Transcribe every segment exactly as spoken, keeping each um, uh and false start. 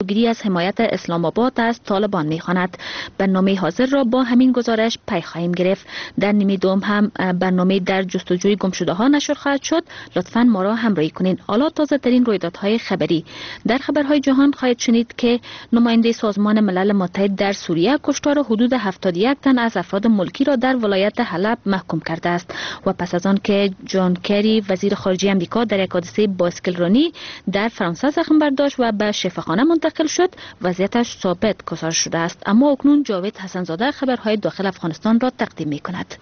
گیری از حمایت اسلام آباد از طالبان می‌خواند. برنامه حاضر را با همین گزارش پی خواهیم گرفت. در نیمه دوم هم برنامه در جستجوی گمشده‌ها نشر خواهد شد. لطفاً ما را همراهی کنین. حالا تازه ترین رویدادهای خبری. در خبرهای جهان خواهید شنید که نماینده سازمان ملل متحد در سوریه کشتار حدود هفتاد و یک تن از افراد ملکی را در ولایت حلب محکوم کرده است و پس از آن که جان کری وزیر خارجه آمریکا در یک حادثه بایسکلرانی در فرانسه زخم برداشت و به شفاخانه منتقل شد، وضعیتش ثابت گزارش شده است. اما اکنون جاوید حسنزاده خبرهای داخل افغانستان را تقدیم می کند.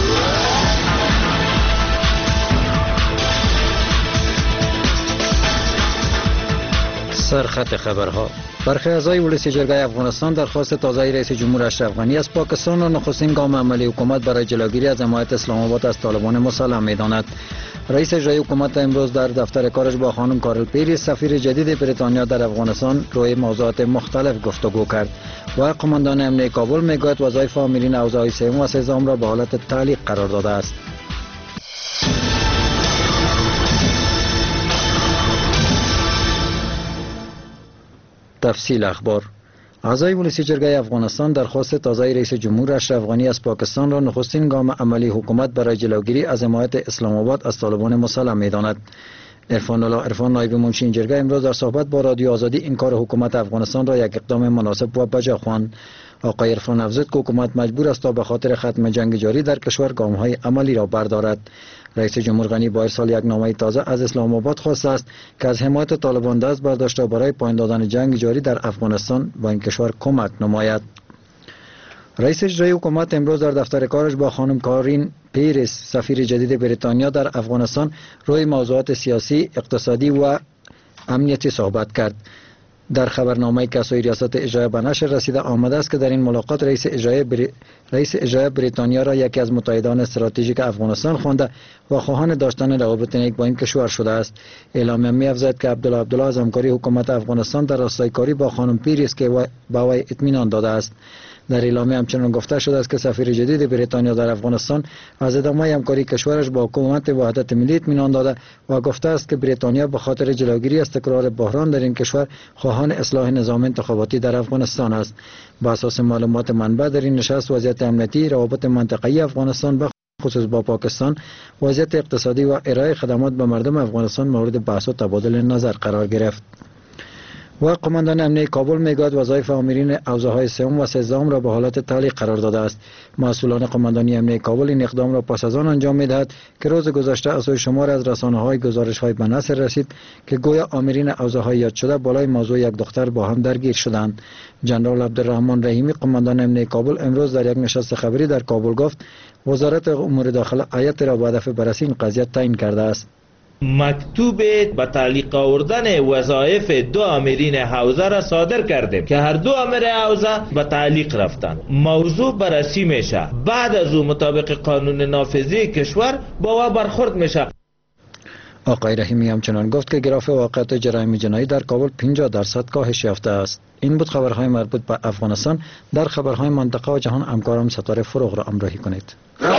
سرخط خبرها. برخی اعضای ولسی جرگه افغانستان درخواست تازه رئیس جمهور اشرف غنی از پاکستان را نخستین گام عملی حکومت برای جلوگیری از حمایت اسلام آباد از طالبان مسلم می‌داند. رئیس اجرایی حکومت امروز در دفتر کارش با خانم کارل پیریس سفیر جدید بریتانیا در افغانستان روی موضوعات مختلف گفتگو کرد و قماندان امنیه کابل میگوید وظایف آمرین اوضاع سوم و سوم را به حالت تعلیق قرار داده است. تفصیل اخبار. اعضای ولسی جرگه افغانستان درخواست تازه رئیس جمهور اشرف غنی از پاکستان را نخستین گام عملی حکومت برای جلوگیری از حمایت اسلام آباد از طالبان مسلم می‌داند. عرفان الله عرفان نایب منشی این جرگه امروز در صحبت با رادیو آزادی این کار حکومت افغانستان را یک اقدام مناسب و بجا خواند. آقای عرفان افزود که حکومت مجبور است تا به خاطر ختم جنگ جاری در کشور گام‌های عملی را بردارد. رئیس جمهور غنی با ارسال یک نامه تازه از اسلام آباد خواسته است که از حمایت طالبان دست برداشته برای پایان دادن جنگ جاری در افغانستان با این کشور کمک نماید. رئیس اجرایی حکومت امروز در دفتر کارش با خانم کارین پیریس سفیر جدید بریتانیا در افغانستان روی موضوعات سیاسی، اقتصادی و امنیتی صحبت کرد. در خبرنامه‌ای که سوی ریاست اجرایی به نشر رسیده آمده است که در این ملاقات رئیس اجرایی بری... رئیس اجرایی بریتانیا را یکی از متحدان استراتژیک افغانستان خوانده و خواهان داشتن روابط نیک با این کشور شده است. اعلامیه می‌افزاید که عبدالله عبدالله از همکاری حکومت افغانستان در راستای کاری با خانم پیریس که به وی اطمینان داده است. در اعلامیه همچنان گفته شده است که سفیر جدید بریتانیا در افغانستان از ادامه همکاری کشورش با حکومت وحدت ملی اطمینان داده و گفته است که بریتانیا به خاطر جلوگیری از تکرار بحران در این کشور خواهان اصلاح نظام انتخاباتی در افغانستان است. با اساس معلومات منبع در این نشست وضعیت امنیتی، روابط منطقه‌ای افغانستان به خصوص با پاکستان، وضعیت اقتصادی و ارائه خدمات به مردم افغانستان مورد بحث و تبادل نظر قرار گرفت. و قماندان امنیه کابل میگوید وظایف آمرین اوضاعهای سوم و سوم را به حالت تعلیق قرار داده است. مسئولان قماندانی امنیه کابل این اقدام را پس از آن انجام میدهد که روز گذشته از سوی شمار از رسانه‌های گزارش‌های به نشر رسید که گویا آمرین اوضاعهای یاد شده بالای موضوع یک دختر با هم درگیر شدند. جنرال عبدالرحمن رحیمی قماندان امنیه کابل امروز در یک نشست خبری در کابل گفت وزارت امور داخله هیئت را به هدف بررسی این قضیه تعیین کرده است. مکتوب به تعلیق آوردن وظایف دو آمرین حوزه را صادر کردیم که هر دو آمر حوزه به تعلیق رفتن. موضوع بررسی میشه. بعد از او مطابق قانون نافذی کشور با و برخورد میشه. آقای رحیمی همچنان گفت که گراف واقعیت جرایم جنایی در کابل پنجاه درصد کاهش یافته است. این بود خبرهای مربوط به افغانستان. در خبرهای منطقه و جهان همکارم ستاره فروغ را همراهی کنید.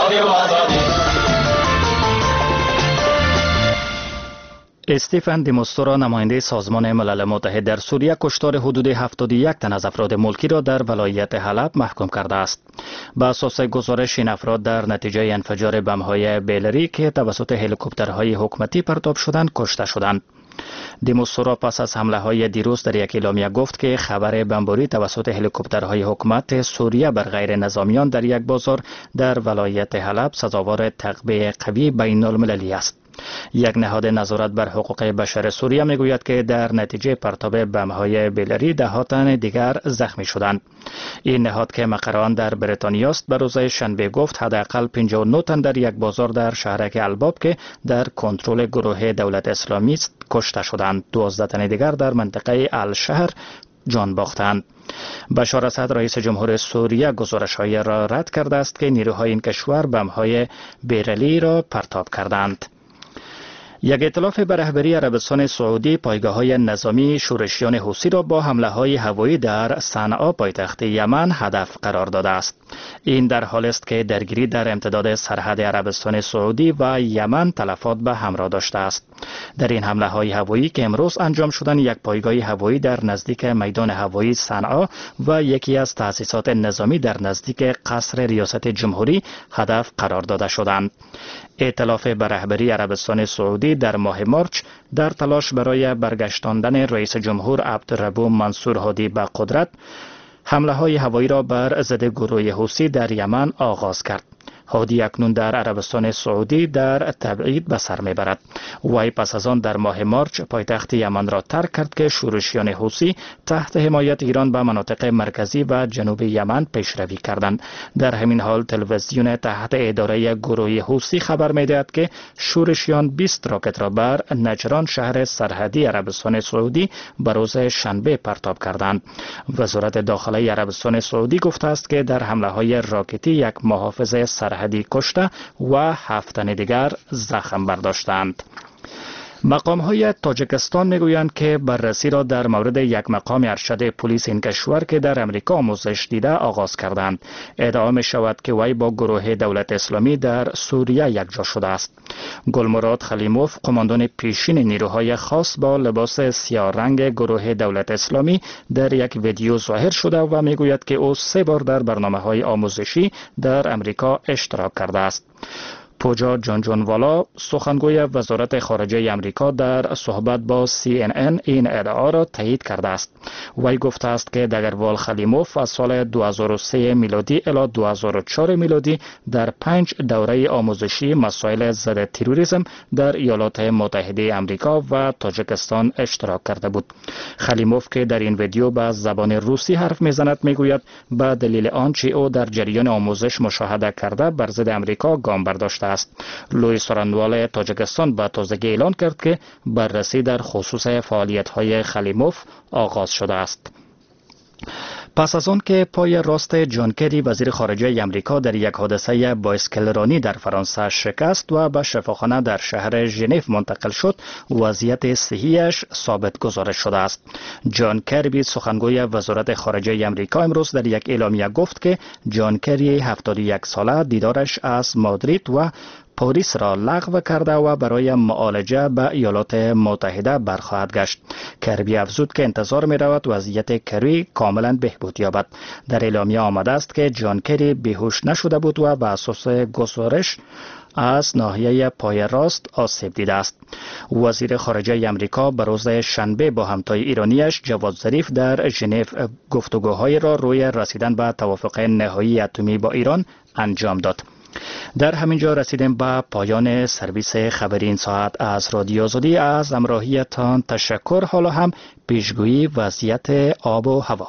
استیفن دیموستورا نماینده سازمان ملل متحد در سوریه کشتار حدود هفتاد و یک تن از افراد ملکی را در ولایت حلب محکوم کرده است. بر اساس گزارش این افراد در نتیجه انفجار بم‌های بیلری که توسط هلیکوپترهای حکومتی پرتاب شدند کشته شدند. دیموستورا پس از حمله های دیروز در یک اعلامیه گفت که خبر بمباری توسط هلیکوپترهای حکومت سوریه بر غیر نظامیان در یک بازار در ولایت حلب سزاوار تعقیب قوی بین المللی است. یک نهاد نظارت بر حقوق بشر سوریه میگوید که در نتیجه پرتاب بم‌های بیلری ده ها تن دیگر زخمی شدند. این نهاد که مقر آن در بریتانیا است به روز شنبه گفت حداقل پنجاه و نه تن در یک بازار در شهرک الباب که در کنترل گروه دولت اسلامی است کشته شدند. دوازده تن دیگر در منطقه الشهر جان باختند. بشار اسد رئیس جمهور سوریه گزارش‌های را رد کرده است که نیروهای این کشور بم‌های بیرلی را پرتاب کردند. یک ائتلاف به رهبری عربستان سعودی پایگاه‌های نظامی شورشیان حوثی را با حمله‌های هوایی در صنعا پایتخت یمن هدف قرار داده است. این در حالی است که درگیری در امتداد سرحد عربستان سعودی و یمن تلفات به همراه داشته است. در این حمله‌های هوایی که امروز انجام شدند، یک پایگاه هوایی در نزدیک میدان هوایی صنعا و یکی از تأسیسات نظامی در نزدیک قصر ریاست جمهوری هدف قرار داده شدند. ائتلاف به رهبری عربستان سعودی در ماه مارچ در تلاش برای برگشتاندن رئیس جمهور عبدالربو منصور هادی به قدرت حمله های هوایی را بر ضد گروه حوثی در یمن آغاز کرد. هادی اکنون در عربستان سعودی در تبعید به سر میبرد. وی پس از آن در ماه مارچ پایتخت یمن را ترک کرد که شورشیان حوثی تحت حمایت ایران به مناطق مرکزی و جنوب یمن پیشروی کردند. در همین حال تلویزیون تحت اداره گروه حوثی خبر میدهد که شورشیان بیست راکت را بر نجران شهر سرحدی عربستان سعودی به روز شنبه پرتاب کردند. وزارت داخلی عربستان سعودی گفته است که در حمله های راکتی یک محافظ سرحدی کشته و هفت تن دیگر زخم برداشتند. مقام های تاجیکستان میگویند که بررسی را در مورد یک مقام ارشد پلیس این کشور که در امریکا آموزش دیده آغاز کردند. ادعا می شود که وی با گروه دولت اسلامی در سوریه یکجا شده است. گلمراد خلیموف، قماندان پیشین نیروهای خاص با لباس سیاه رنگ گروه دولت اسلامی، در یک ویدیو ظاهر شده و میگوید که او سه بار در برنامه‌های آموزشی در امریکا اشتراک کرده است. پوجا جانجانوالا، سخنگوی وزارت خارجه امریکا، در صحبت با سی ان ان این ادعا را تایید کرده است. وی گفته است که دگروال خلیموف از سال دو هزار و سه میلادی الی دو هزار و چهار میلادی در پنج دوره آموزشی مسائل ضد تروریسم در ایالات متحده امریکا و تاجیکستان اشتراک کرده بود. خلیموف که در این ویدیو به زبان روسی حرف میزند میگوید به دلیل آنچه او در جریان آموزش مشاهده کرده بر ضد امریکا گام برداشته است. لوی سرانوال تاجیکستان به تازگی اعلان کرد که بررسی در خصوص فعالیت‌های خلیموف آغاز شده است. پس از آن که پای راست جان کری وزیر خارجه امریکا در یک حادثه بایسکلرانی در فرانسه شکست و به شفاخانه در شهر ژنو منتقل شد، وضعیت صحیش ثابت گزارش شده است. جان کربی، سخنگوی وزارت خارجه امریکا، امروز در یک اعلامیه گفت که جان کری هفتاد و یک ساله دیدارش از مادرید و پاریس را لغو کرده و برای معالجه به ایالات متحده برخواهد گشت. کربی افزود که انتظار می رود وضعیت کری کاملا بهبود یابد. در اعلامیه آمده است که جان کری بیهوش نشده بود و به اساس گزارش از ناحیه پای راست آسیب دیده است. وزیر خارجه امریکا به روز شنبه با همتای ایرانیش جواد ظریف در ژنو گفتگوهای را روی رسیدن به توافق نهایی اتمی با ایران انجام داد. در همین جا رسیدیم به پایان سرویس خبری این ساعت از رادیو آزادی. از همراهیتان تشکر. حالا هم پیشگویی وضعیت آب و هوا.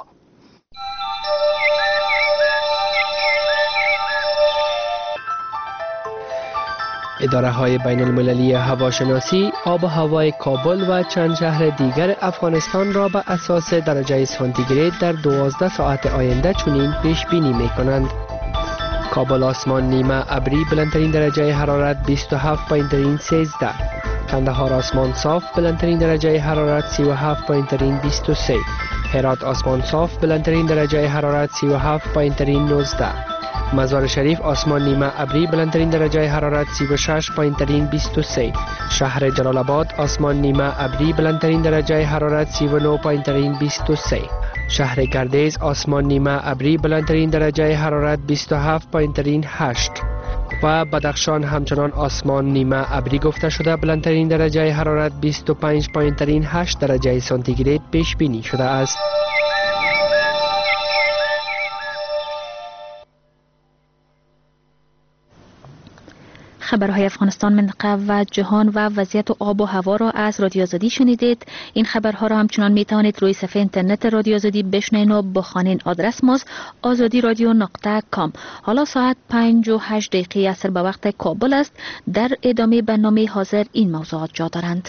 اداره های بین المللی هواشناسی آب و هوای کابل و چند شهر دیگر افغانستان را به اساس درجه سانتیگراد در دوازده ساعت آینده چنین پیش بینی می کنند: کابل آسمان نیمه ابری، بلندترین درجه حرارت بیست و هفت و سیزده. کندهار آسمان صاف، بلندترین درجه حرارت سی و هفت و بیست و سه. هرات آسمان صاف، بلندترین درجه حرارت سی و هفت و نوزده. مزار شریف آسمان نیمه ابری، بلندترین درجه حرارت سی و شش و بیست و سه. شهر جلال آباد آسمان نیمه ابری، بلندترین درجه حرارت سی و نه و بیست و سه. شهر گردیز آسمان نیمه ابری، بلندترین درجه حرارت بیست و هفت و هشت. و بدخشان همچنان آسمان نیمه ابری گفته شده، بلندترین درجه حرارت بیست و پنج و هشت درجه سانتیگراد پیش بینی شده است. خبرهای افغانستان، منطقه و جهان و وضعیت آب و هوا را از رادیو آزادی شنیدید. این خبرها را همچنان می توانید روی صفحه اینترنت رادیو آزادی بشنوید و بخوانید. آدرس ماست آزادی رادیو نقطه کام. حالا ساعت پنج و هشت دقیقه عصر به وقت کابل است. در ادامه برنامه حاضر این موضوعات جا دارند.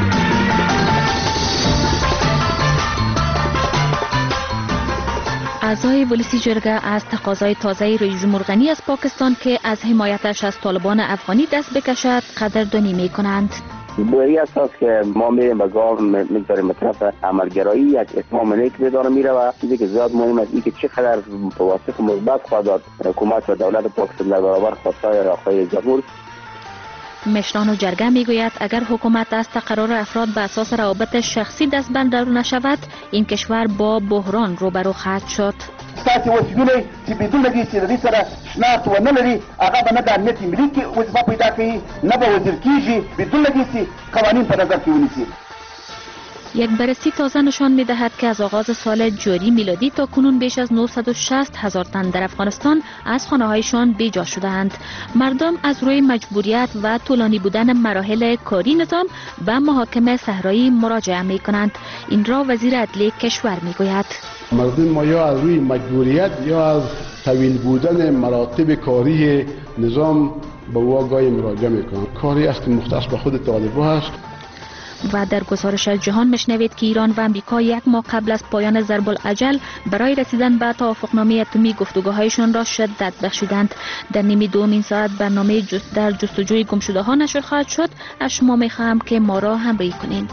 از اعضای ولسی جرگه از تقاضای تازه رئیس جمهور غنی از پاکستان که از حمایتش از طالبان افغانی دست بکشد قدردانی می کنند. بری اساس که ما میریم به گام میگذاریم مطرف عملگرایی یک اتمام نیک بداره میره و چیزی که زیاد مهم است این که چقدر توافق مثبت خواهد داد حکومت و دولت پاکستان در برابر خواستهای رئیس جمهور. مشران و جرگه میگوید اگر حکومت از تقرار افراد به اساس روابط شخصی دست بردار نشود این کشور با بحران روبرو خواهد شد. ساتي وسیله چې بدون دې چې د سره شناخت و نه لري هغه به نه د امنیت ملي کې وظیفه پیدا کوي نه به وزیر کیږي بدون دې چې قوانین په نظر کې ونیسي. یک بررسی تازه نشان می دهد که از آغاز سال جاری میلادی تا کنون بیش از نهصد و شصت هزار تن در افغانستان از خانه هایشان بیجا شدند. مردم از روی مجبوریت و طولانی بودن مراحل کاری نظام و محاکم صحرایی مراجعه می کنند. این را وزیر عدلیه کشور می گوید. مردم ما یا از روی مجبوریت یا از طویل بودن مراتب کاری نظام به واگای مراجعه می کنند. کاری است که مختص به خود طالبان است. و در گزارش از جهان مشنوید که ایران و امریکا یک ماه قبل از پایان ضرب الاجل برای رسیدن به توافقنامه اتمی گفتگوهایشان را شدت بخشیدند. در نیمه دوم این ساعت برنامه جست در جستجوی گمشده ها نشر خواهد شد. از شما میخواهم که ما را همراهی کنید.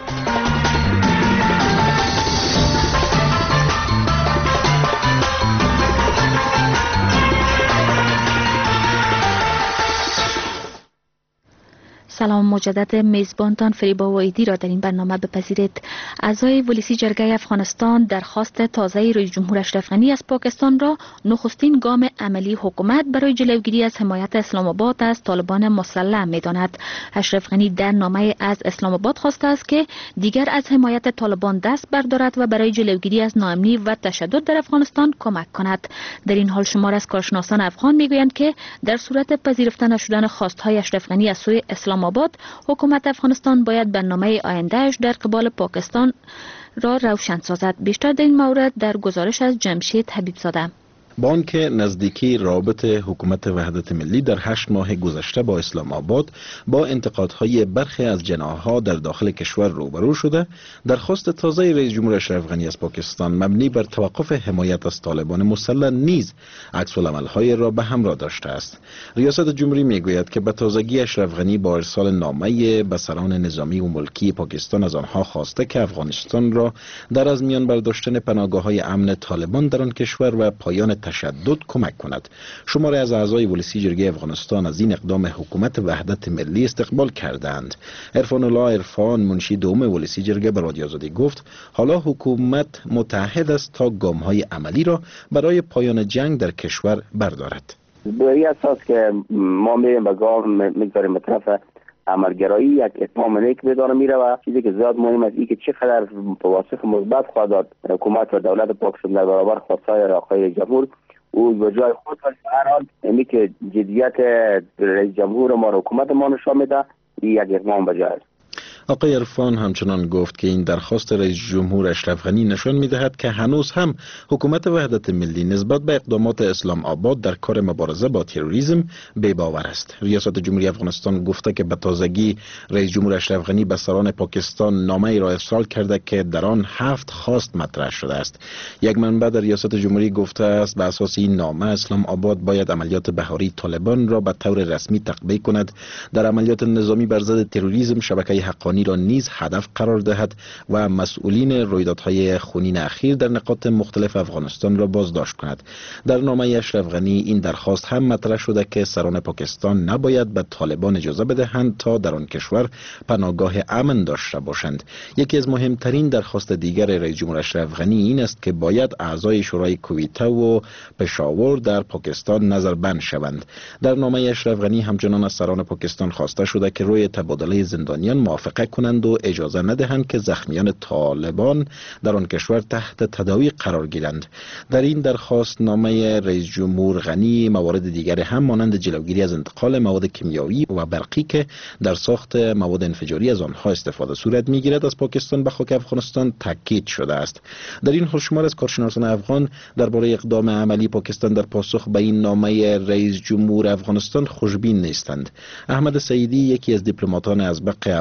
سلام مجدد میزبانتان فریبا وایدی را در این برنامه بپذیرید. اعضای ولسی جرگه افغانستان درخواست تازه رئیس جمهور اشرف غنی از پاکستان را نخستین گام عملی حکومت برای جلوگیری از حمایت اسلام آباد از طالبان مسلح می‌داند. اشرف غنی در نامه از اسلام آباد خواسته است که دیگر از حمایت طالبان دست بردارد و برای جلوگیری از ناامنی و تشدد در افغانستان کمک کند. در این حال شمار از کارشناسان افغان میگویند که در صورت پذیرفته نشدن خواست‌های اشرف غنی از سوی اسلام آباد، حکومت افغانستان باید برنامه آیندهش در قبال پاکستان را روشن سازد. بیشتر در این مورد در گزارش از جمشید حبیب زاده. با آنکه نزدیکی رابط حکومت وحدت ملی در هشت ماه گذشته با اسلام آباد با انتقادهای برخی از جناح‌ها در داخل کشور روبرو شده، درخواست تازه رئیس جمهور اشرف غنی از پاکستان مبنی بر توقف حمایت از طالبان مسلح نیز عکس‌العمل‌های را به همراه داشته است. ریاست جمهوری میگوید که به تازگی اشرف غنی با ارسال نامه به سران نظامی و ملکی پاکستان از آنها خواسته که افغانستان را در از میان برداشتن پناهگاه‌های امن طالبان در آن کشور و پایان تشدد کمک کند. شماری از اعضای ولسی جرگه افغانستان از این اقدام حکومت وحدت ملی استقبال کردند. عرفان الله عرفان، منشی دوم ولسی جرگه، به رادیو آزادی گفت حالا حکومت متحد است تا گام‌های عملی را برای پایان جنگ در کشور بردارد. بری اساس که ما میریم به گام میگذاریم طرف عملگرایی یک اتمام نیک بداره میره و چیزی که زیاد مهم است این که چقدر توافق مثبت خواهد داد حکومت و دولت پاکستان در برابر خواستهای رئیس جمهور او به جای خود و هر حال اینی که جدیت رئیس جمهور ما حکومت ما نشان میده یک اقدام به جای است. آقای عرفان همچنان گفت که این درخواست رئیس جمهور اشرف غنی نشان می‌دهد که هنوز هم حکومت وحدت ملی نسبت به اقدامات اسلام آباد در کار مبارزه با تروریسم بی‌باور است. ریاست جمهوری افغانستان گفته که به تازگی رئیس جمهور اشرف غنی به سران پاکستان نامه‌ای را ارسال کرده که در آن هفت خواست مطرح شده است. یک منبع در ریاست جمهوری گفته است به اساس این نامه اسلام آباد باید عملیات بهاری طالبان را به طور رسمی تقویه کند، در عملیات نظامی بر ضد تروریسم شبکه حقانی را نیز هدف قرار دهد و مسئولین رویدادهای خونین اخیر در نقاط مختلف افغانستان را بازداشت کند. در نامه اشرف غنی این درخواست هم مطرح شده که سران پاکستان نباید به طالبان اجازه بدهند تا در آن کشور پناهگاه امن داشته باشند. یکی از مهمترین درخواست دیگر رئیس جمهور اشرف غنی این است که باید اعضای شورای کویته و پشاور در پاکستان نظربند شوند. در نامه اشرف غنی همچنان از سران پاکستان خواسته شده که روی تبادله زندانیان موافقت کنند و اجازه ندهند که زخمیان طالبان در آن کشور تحت تداوی قرار گیرند. در این درخواست نامه رئیس جمهور غنی موارد دیگر هم مانند جلوگیری از انتقال مواد کیمیایی و برقی که در ساخت مواد انفجاری از آنها استفاده صورت میگیرد از پاکستان به خاک افغانستان تاکید شده است. در این حال شمار از کارشناسان افغان درباره اقدام عملی پاکستان در پاسخ به این نامه رئیس جمهور افغانستان خوشبین نیستند. احمد سعیدی، یکی از دیپلماتان ازبق افغان در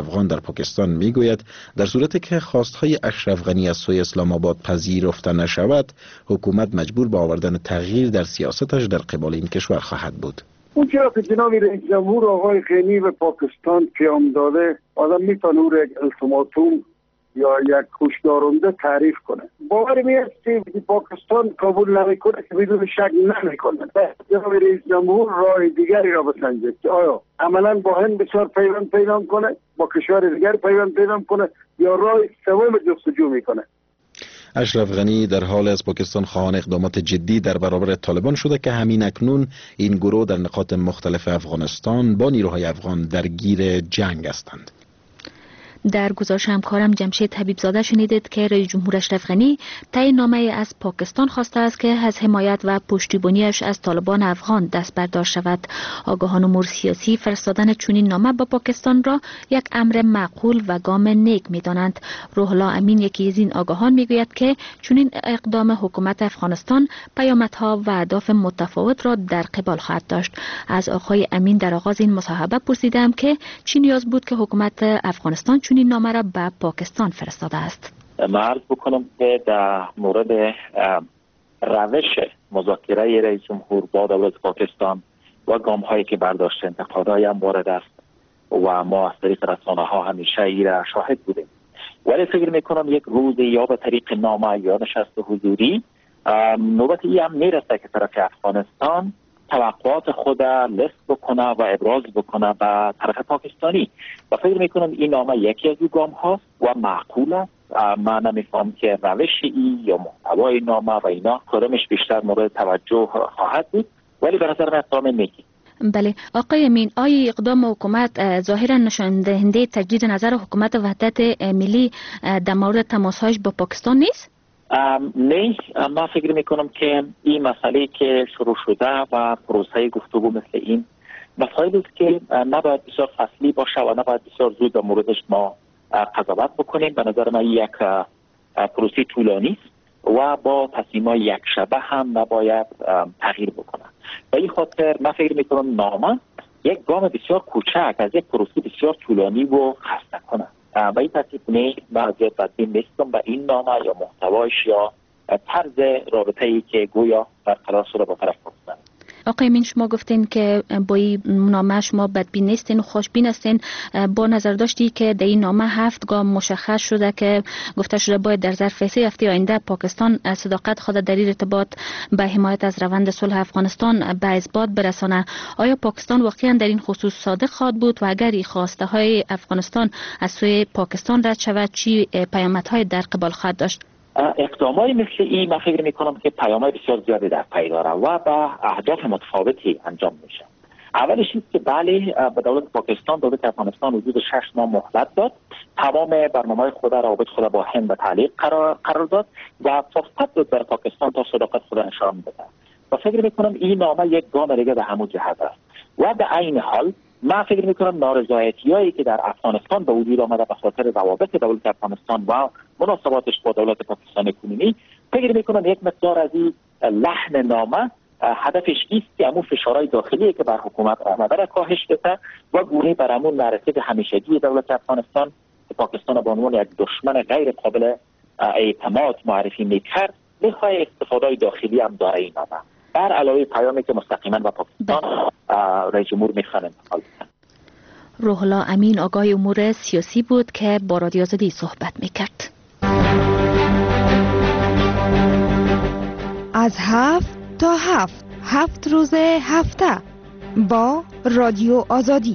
پاکستان میگوید در صورتی که خواستهای اشرف غنی از سوی اسلام آباد پذیرفته نشود، حکومت مجبور به آوردن تغییر در سیاستش در قبال این کشور خواهد بود. اون چرا که جناب رئیس جمهور آقای غنی به پاکستان پیام داده، آدم میتونه او یک التیماتوم یا یک هشدارنده تعریف کنه. باور میاد که پاکستان قبول نمیکنه که بدون شک نمیکنه. جناب رئیس جمهور راه دیگری را بسنجه که آیا عملا با هند بسیار پیوند پیدا کنه، با کشور دیگر پیوند پیدا کنه یا راه سوم جستجو میکنه. اشرف غنی در حال از پاکستان خواهان اقدامات جدی در برابر طالبان شده که همین اکنون این گروه در نقاط مختلف افغانستان با نیروهای افغان درگیر جنگ هستند. در گزارش همکارم جمشید حبیبزاده شنیدید که رئیس جمهور اشرف غنی طی نامه از پاکستان خواسته است که از حمایت و پشتیبانیش از طالبان افغان دست بردار شود. آگاهان امور سیاسی فرستادن چنین نامه با پاکستان را یک امر معقول و گام نیک می‌دانند. روح الله امین یکی از این آگاهان میگوید که چنین اقدام حکومت افغانستان پیامدها و اهداف متفاوت را در قبال خواهد داشت. از آقای امین در آغاز این مصاحبه پرسیدم که چی نیاز بود که حکومت افغانستان چنین نامه را به پاکستان فرستاده است. من عرض بکنم که در مورد روش مذاکره رئیس جمهور با دولت پاکستان و گام هایی که برداشت انتقادهای هم وارد است و ما از طریق رسانه ها همیشه ای را شاهد بودیم، ولی فکر میکنم یک روز یا به طریق نامه یا نشست حضوری نوبت ای هم میرسه که طرف افغانستان توقعات خود لست بکنه و ابراز بکنه به طرف پاکستانی و فکر میکنم این نامه یکی از او گام هاست و معقول است. من نمیفهم که روش ای یا محتوای نامه و اینا کدامش بیشتر مورد توجه خواهد بود، ولی به نظر من اقدام نیکی. بله آقای امین، آیا اقدام حکومت ظاهرا نشان دهنده تجدید نظر حکومت وحدت ملی در مورد تماسهایش با پاکستان نیست؟ نه، من فکر میکنم که این مسئله که شروع شده و پروسه گفتگو مثل این مسائلی است که نباید بسیار فصلی باشه و نباید بسیار زود در موردش ما قضاوت بکنیم. به نظر من یک پروسه طولانی است و با تصمیم‌های یک شبه هم نباید تغییر بکنه. به این خاطر من فکر میکنم نامه یک گام بسیار کوچک از یک پروسه بسیار طولانی و خسته کنه. به این ترتیب نه، من زیاد بدبین نیستم به این نامه یا محتوایش یا طرز رابطه‌ای که گویا برقرار شده با طرف پاکستان. آقای امین، شما گفتین که با این نامه شما بدبین نیستین و خوشبین هستین. با نظر داشتی که در این نامه هفت گام مشخص شده که گفته شده باید در ظرف سه هفته آینده پاکستان صداقت خود در ارتباط به حمایت از روند صلح افغانستان به اثبات برسانه. آیا پاکستان واقعا در این خصوص صادق خواهد بود و اگر این خواسته های افغانستان از سوی پاکستان رد شود چی پیامدهای در قبال خواهد داشت؟ اقدامای مثل این من فکر میکنم که پیام‌های بسیار زیادی در پی داره و با اهداف متفاوتی انجام میشه. اولش این که بله به دولت پاکستان دولت افغانستان حدود شش ماه مهلت داد، تمام برنامه‌های خود روابط خود با هند به تعلیق قرار قرار داد و فرصت داد بر پاکستان تا صداقت خود نشان بده. و فکر میکنم این نامه یک گام دیگه به همون جهت است. و به عین حال من فکر میکنم نارضایتی‌هایی که در افغانستان به وجود آمده به خاطر روابط دولت افغانستان و مناسباتش با دولت پاکستان کنونی، فکر میکنم یک مقدار از این لحن نامه هدفش ایست که همون فشارهای داخلی که بر حکومت آمده را کاهش بده و گونه بر همون نرسید همیشگی دولت افغانستان که پاکستان به عنوان یک دشمن غیر قابل اعتماد معرفی میکرد، میخواد استفاده داخلی هم داره این نامه. بر علاوه پیامی که مستقیما با پاکستان رئیس جمهور میخوان انتقال بدن. روح الله امین آگاه امور سیاسی بود که با رادیو آزادی صحبت میکرد. از هفت تا هفت هفت روز هفته با رادیو آزادی.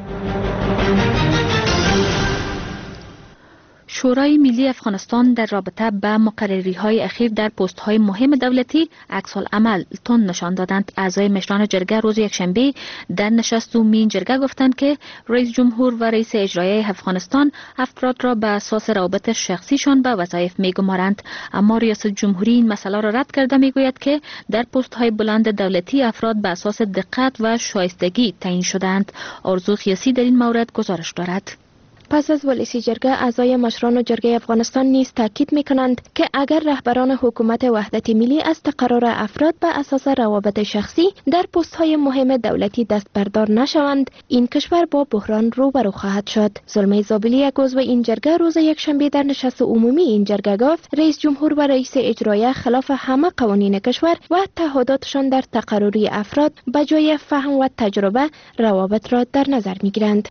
شورای ملی افغانستان در رابطه به مقرری‌های اخیر در پست‌های مهم دولتی عکس‌العمل تند نشان دادند. اعضای مشران جرگه روز یکشنبه در نشست عمومی جرگه گفتند که رئیس جمهور و رئیس اجرایی افغانستان افراد را به اساس روابط شخصیشان به وظایف می‌گمارند، اما ریاست جمهوری این مسئله را رد کرده میگوید که در پست‌های بلند دولتی افراد به اساس دقت و شایستگی تعیین شدند. آرزو خیاسی در این مورد گزارش دارد. پس از ولسی جرگه اعضای مشران جرگه افغانستان نیز تاکید میکنند که اگر رهبران حکومت وحدت ملی از تقرر افراد به اساس روابط شخصی در پست های مهم دولتی دست بردار نشوند، این کشور با بحران روبرو خواهد شد. زلمه زابلی، یک عضو این جرگه، روز یکشنبه در نشست عمومی این جرگه گفت رئیس جمهور و رئیس اجرایه خلاف همه قوانین کشور و تعهداتشان در تقرری افراد به جای فهم و تجربه روابط را در نظر میگیرند.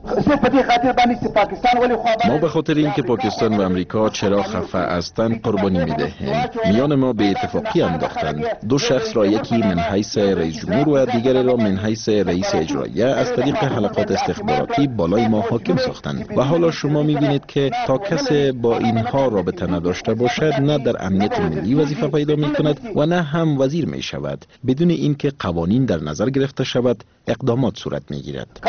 ما به خاطر اینکه پاکستان و امریکا چرا خفه هستند قربانی میدهیم. میان ما به اتفاقی انداختند. دو شخص را، یکی من حیث رئیس جمهور و دیگری را من حیث رئیس اجرایه، از طریق حلقات استخباراتی بالای ما حاکم ساختند و حالا شما میبینید که تا کسی با اینها رابطه نداشته باشد نه در امنیت ملی وظیفه پیدا میکند و نه هم وزیر میشود. بدون اینکه قوانین در نظر گرفته شود اقدامات صورت میگیرد.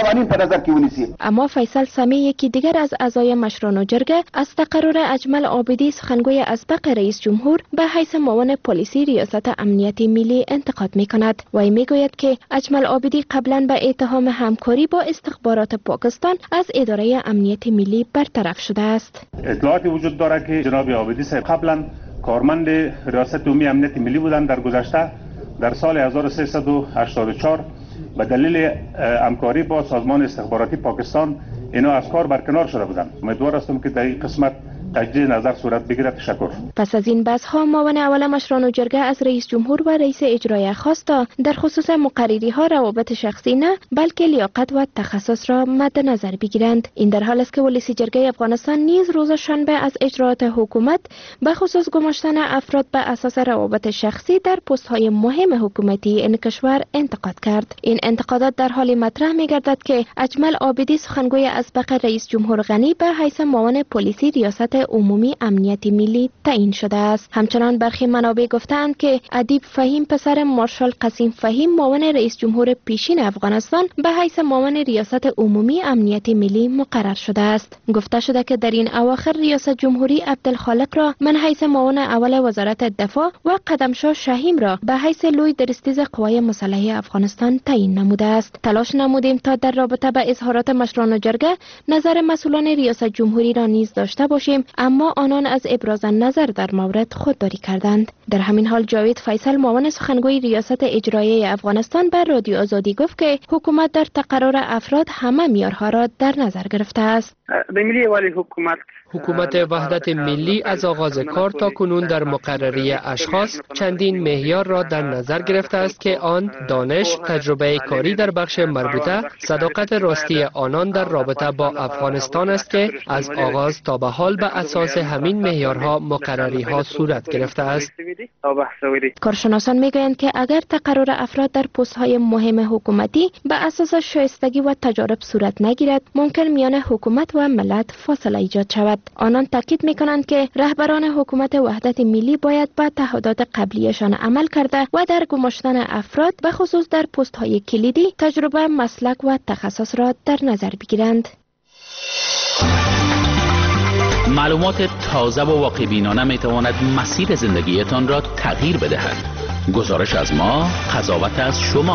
اما فیصل سمی، یکی دیگر از اعضای مشران جرگه، از تقرر اجمل عابدی، سخنگوی اسبق رئیس جمهور، به حیث معاون پلیسی ریاست امنیت ملی انتقاد میکند. وی میگوید که اجمل عابدی قبلا به اتهام همکاری با استخبارات پاکستان از اداره امنیت ملی برطرف شده است. اطلاعاتی وجود دارد که جناب عابدی صاحب قبلا کارمند ریاست عمومی امنیت ملی بودند. در گذشته در سال هزار و سیصد و هشتاد و چهار به دلیل همکاری با سازمان استخباراتی پاکستان اینا از کار برکنار شده بودند. امیدوار هستم که در این قسمت تجدید نظر صورت بگیرد. تشکر. پس از این بحث ها معاون اول مشران جرگه از رئیس جمهور و رئیس اجرایه خواست تا در خصوص مقرری ها روابط شخصی نه بلکه لیاقت و تخصص را مد نظر بگیرند. این در حال است که ولسی جرگه افغانستان نیز روز شنبه از اجرات حکومت به خصوص گماشتن افراد به اساس روابط شخصی در پست های مهم حکومتی این کشور انتقاد کرد. این انتقادات در حال مطرح می گردد که اجمل عابدی، سخنگوی اسبق رئیس جمهور غنی، به حیث معاون پلیسی ریاست عمومی امنیت ملی تعیین شده است. همچنان برخی منابع گفتند که ادیب فهیم، پسر مارشال قاسم فهیم، معاون رئیس جمهور پیشین افغانستان، به حیث معاون ریاست عمومی امنیت ملی مقرر شده است. گفته شده که در این اواخر ریاست جمهوری عبدالخالق را من حیث معاون اول وزارت دفاع و قدمشاه شهیم را به حیث لوی درستیز قوای مسلحه افغانستان تعیین نموده است. تلاش نمودیم تا در رابطه به اظهارات مشران جرگه نظر مسئولان ریاست جمهوری را نیز داشته باشیم، اما آنان از ابراز نظر در مورد خودداری کردند. در همین حال جاوید فیصل، معاون سخنگوی ریاست اجرایه افغانستان، به رادیو آزادی گفت که حکومت در تقرر افراد همه معیارها را در نظر گرفته است. ملی ولی حکومت حکومت وحدت ملی از آغاز کار تا کنون در مقرری اشخاص چندین معیار را در نظر گرفته است که آن دانش، تجربه کاری در بخش مربوطه، صداقت راستی آنان در رابطه با افغانستان است که از آغاز تا به حال به اساس همین معیارها مقرری ها صورت گرفته است. کارشناسان میگویند که اگر تقرر افراد در پست های مهم حکومتی به اساس شایستگی و تجارب صورت نگیرد، ممکن میان حکومت و ملت فاصله ایجاد شود. آنان تاکید میکنند که رهبران حکومت وحدت ملی باید به تعهدات قبلیشان عمل کرده و در گماشتن افراد به خصوص در پست های کلیدی تجربه، مسلک و تخصص را در نظر بگیرند. معلومات تازه و واقع بینانه می تواند مسیر زندگیتان را تغییر بدهد. گزارش از ما، قضاوت از شما.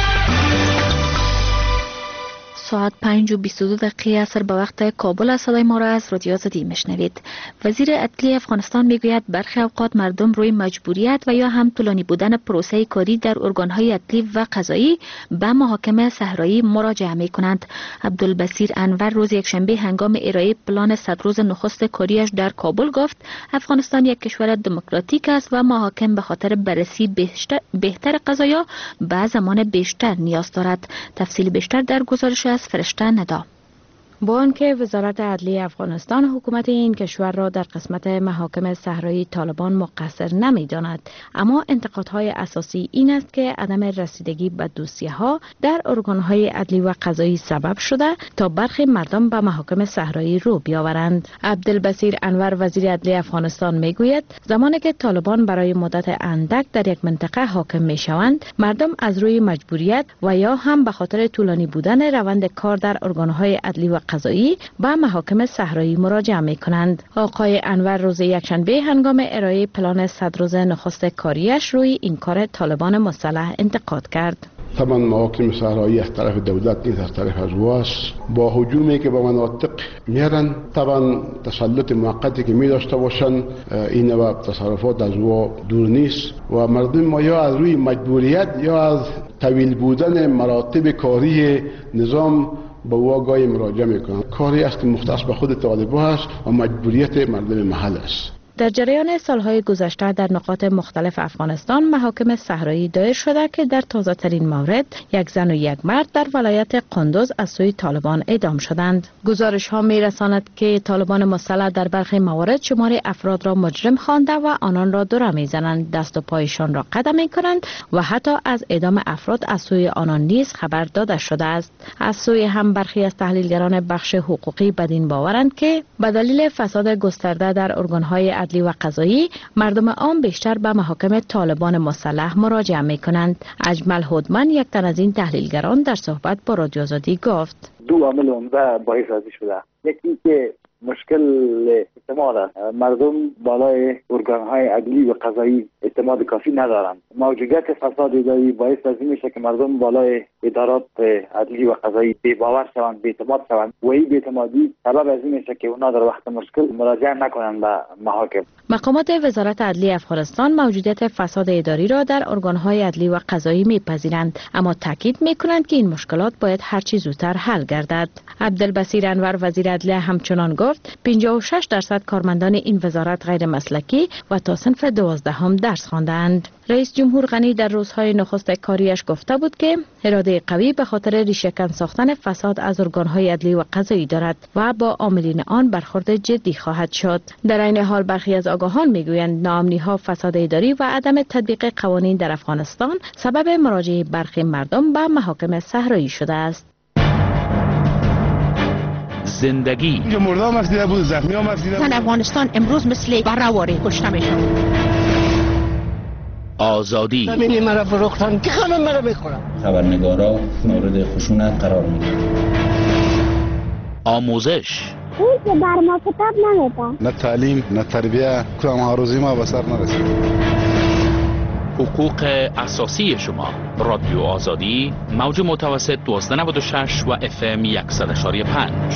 ساعت پنج و بیست و دو دقیقه عصر به وقت کابل است. صدای ما را از رادیو آزادی میشنوید. وزیر عدلیه افغانستان میگوید برخی اوقات مردم روی مجبوریت و یا هم طولانی بودن پروسه کاری در ارگانهای عدلی و قضایی به محاکم صحرایی مراجعه میکنند. عبدالبصیر انور روز یکشنبه هنگام ارائه پلان صد روز نخست کاریش در کابل گفت افغانستان یک کشور دموکراتیک است و محاکم به خاطر بررسی بیشتر بهتر قضایا به زمان بیشتر نیاز دارد. تفصیل بیشتر در گزارش از فرشته ندا. با آنکه وزارت عدلیه افغانستان حکومت این کشور را در قسمت محاکم صحرایی طالبان مقصر نمی‌داند، اما انتقادهای اساسی این است که عدم رسیدگی به دوسیه‌ها در ارگان‌های عدلی و قضایی سبب شده تا برخی مردم به محاکم صحرایی رو بیاورند. عبدالبصیر انور وزیر عدلیه افغانستان میگوید زمانی که طالبان برای مدت اندک در یک منطقه حاکم میشوند، مردم از روی مجبوریت و یا هم به خاطر طولانی بودن روند کار در ارگان‌های عدلی و قضایی به محاکم صحرایی مراجعه می کنند. آقای انور روز یکشنبه هنگام ارائه پلان صد روز نخست کاریش روی این کار طالبان مسلح انتقاد کرد. طبعا محاکم صحرایی از طرف دولت نیست، از طرف از واس با هجومی که به مناطق میرن، طبعا تسلط موقتی که می داشته باشن این و تصرفات از وا دور نیست و مردم ما یا از روی مجبوریت یا از طویل بودن مراتب کاری نظام به واگای مراجعه میکنن. کاری است که مختص به خود طالبان است و مجبوریت مردم محل است. در جریان سالهای گذشته در نقاط مختلف افغانستان محاکم صحرایی دایر شده که در تازه ترین مورد یک زن و یک مرد در ولایت قندوز از سوی طالبان اعدام شدند. گزارش ها می رساند که طالبان مسلح در برخی موارد شمار افراد را مجرم خوانده و آنان را دوره می زنند، دست و پایشان را قطع می کنند و حتی از اعدام افراد از سوی آنان نیز خبر داده شده است. از سوی هم برخی از تحلیلگران بخش حقوقی بدین باورند که به دلیل فساد گسترده در ارگانهای عدلی و قضایی مردم عام بیشتر به محاکم طالبان مسلح مراجعه می کنند. اجمل هودمن یک تن از این تحلیلگران در صحبت با رادیو آزادی گفت: دو عامل عمده باعث ازی شده. یکی که مشکل اعتماد است. مردم بالای ارگانهای عدلی و قضایی اعتماد کافی ندارند. موجودیت فساد اداری باعث از این میشه که مردم بالای ادارات عدلی و قضایی بی باور شوند، بی اعتماد شوند و این بی اعتمادی سبب از این میشه که اونا در وقت مشکل مراجعه نکنند به محاکم. مقامات وزارت عدلی افغانستان موجودیت فساد اداری را در ارگانهای عدلی و قضایی میپذیرند، اما تاکید میکنند که این مشکلات باید هر چه زودتر حل گردد. عبدالبصیر انور وزیر عدلیه همچنان گفت پنجاه و شش درصد کارمندان این وزارت غیر مسلکی و تا صنف دوازدهم درس خواندند. رئیس جمهور غنی در روزهای نخست کاریش گفته بود که اراده قوی به خاطر ریشه‌کن ساختن فساد از ارگانهای عدلی و قضایی دارد و با عاملین آن برخورد جدی خواهد شد. در این حال برخی از آگاهان میگویند ناامنی‌ها، فساد اداری و عدم تطبیق قوانین در افغانستان سبب مراجعه برخی مردم به محاکم صحرایی شده است. زندگی اینجا مرده هم افزیده بود، زخمی هم افزیده بود. افغانستان امروز مثل برآوری کشته میشه. آزادی همین مرا فروختن که همه مرا میخورن. خبرنگارا مورد خشونت قرار میگیرن. آموزش اون که بر ما کتاب نمیده. نه تعلیم نه تربیه، کلام هاروزی ما به سر نرسید. حقوق اساسی شما. رادیو آزادی، موج متوسط دویست و نود و شش و اف ام صد و یک و پنج.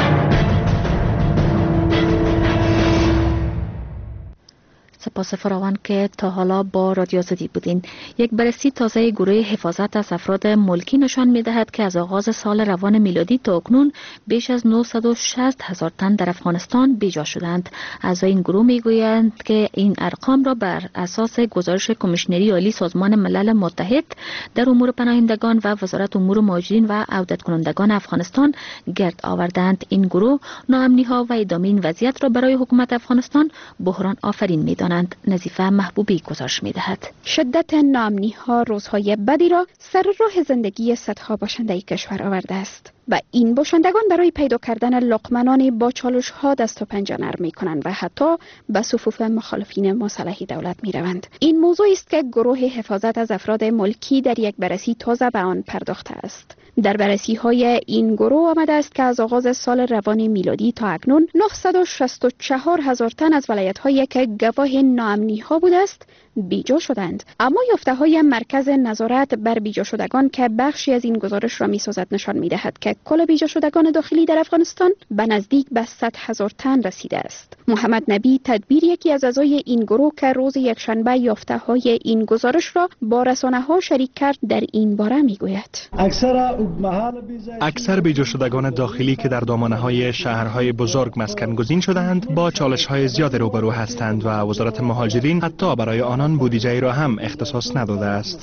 سپاس فراوان که تا حالا با رادیو آزادی بودین. یک بررسی تازه گروه حفاظت از افراد ملکی نشان می‌دهد که از آغاز سال روان میلادی تا اکنون بیش از نهصد و شصت هزار تن در افغانستان بیجا شدند. اعضای این گروه میگویند که این ارقام را بر اساس گزارش کمیشنری عالی سازمان ملل متحد در امور پناهندگان و وزارت امور مهاجرین و عودت کنندگان افغانستان گرد آوردند. این گروه ناامنی‌ها و ادامه این وضعیت را برای حکومت افغانستان بحران آفرین می‌دانند. نظیفه محبوبی گزارش می‌دهد. شدت ناامنی‌ها روزهای بدی را سر راه زندگی صدها باشنده کشور آورده است و این باشندگان برای پیدا کردن لقمنان با چالش‌ها دست و پنجه نرم می‌کنند و حتی به صفوف مخالفین مسلح دولت می‌روند. این موضوع است که گروه حفاظت از افراد ملکی در یک بررسی تازه به آن پرداخته است. در بررسی های این گروه آمده است که از آغاز سال روان میلادی تا اکنون نهصد و شصت و چهار هزار تن از ولایت هایی که گواه ناامنی ها بوده است بیجا شدند. اما یافته های مرکز نظارت بر بیجا شدگان که بخشی از این گزارش را می سازد نشان می دهد که کل بیجا شدگان داخلی در افغانستان به نزدیک به صد هزار تن رسیده است. محمد نبی تدبیر یکی از اعضای این گروه که روز یکشنبه یافته های این گزارش را با رسانه ها شریک کرد در این باره می گوید: اکثر اکثر بیجا شدگان داخلی که در دامنه های شهرهای بزرگ مسکن گزین شدند با چالش های زیاد روبرو هستند و وزارت مهاجرین حتی برای آنان بودجه را هم اختصاص نداده است.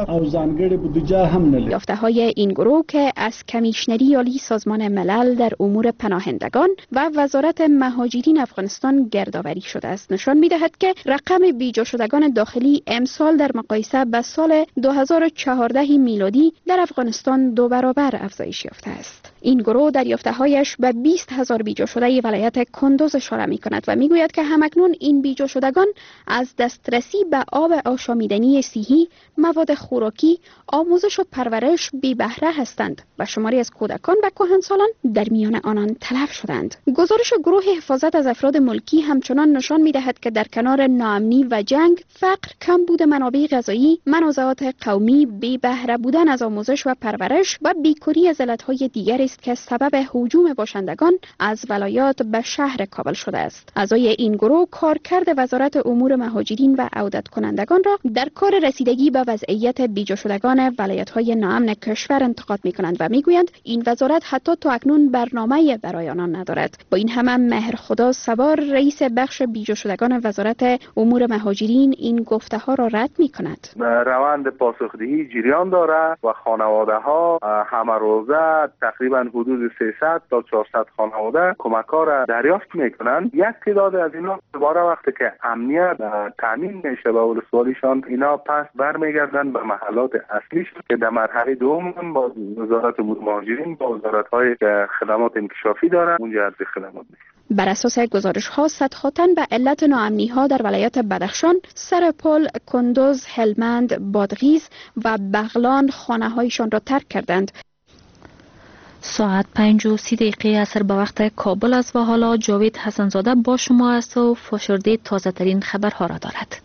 یافته های این گروه که از کمیشنری عالی سازمان ملل در امور پناهندگان و وزارت مهاجرین افغانستان گردآوری شده است نشان می دهد که رقم بیجا شدگان داخلی امسال در مقایسه با سال دو هزار و چهارده میلادی در افغانستان دو برابر افزایش یافته است. این گروه دریافته‌هایش به بیست هزار بیجا شده ولایت کندوز اشاره می‌کند و میگوید که همکنون این بیجا شدگان از دسترسی به آب آشامیدنی صحی، مواد خوراکی، آموزش و پرورش بی بهره هستند و شماری از کودکان و کهنسالان در میان آنان تلف شدند. گزارش گروه حفاظت از افراد ملکی همچنان نشان می‌دهد که در کنار ناامنی و جنگ، فقر، کمبود منابع غذایی، منازعات قومی، بی بهره بودن از آموزش و پرورش و بیکاری از علتهای دیگر است که سبب هجوم باشندگان از ولایات به شهر کابل شده است. اعضای این گروه کارکرد وزارت امور مهاجرین و عودت کنندگان را در کار رسیدگی به وضعیت بیجا شدگان ولایت‌های ناامن کشور انتقاد می‌کنند و می‌گویند این وزارت حتی تا اکنون برنامه‌ای برای آنان ندارد. با این همه مهر خدا سوار رئیس بخش بیجا شدگان وزارت امور مهاجرین این گفته‌ها را رد می‌کند. روند پاسخدهی جریان دارد و خانواده‌ها همه روزه تقریبا حدود سیصد تا چهارصد خانواده کمک‌ها را دریافت می‌کنند. یک تعداد از اینا دوباره وقتی که امنیت تامین میشه به ولسوالیشان، اینا پس برمیگردند به محلات اصلیش که در مرحله دوم با وزارت امور مهاجرین با وزارت‌های خدمات انکشافی دارند اونجا عرض خدمات میشه. بر اساس گزارش ها صدها تن به علت ناامنی ها در ولایت بدخشان، سرپل، کندوز، هلمند، بادغیس و بغلان خانه هایشان را ترک کردند. ساعت پنج و سی دقیقه عصر به وقت کابل است و حالا جاوید حسنزاده با شما است و فشرده تازه ترین خبرها را دارد.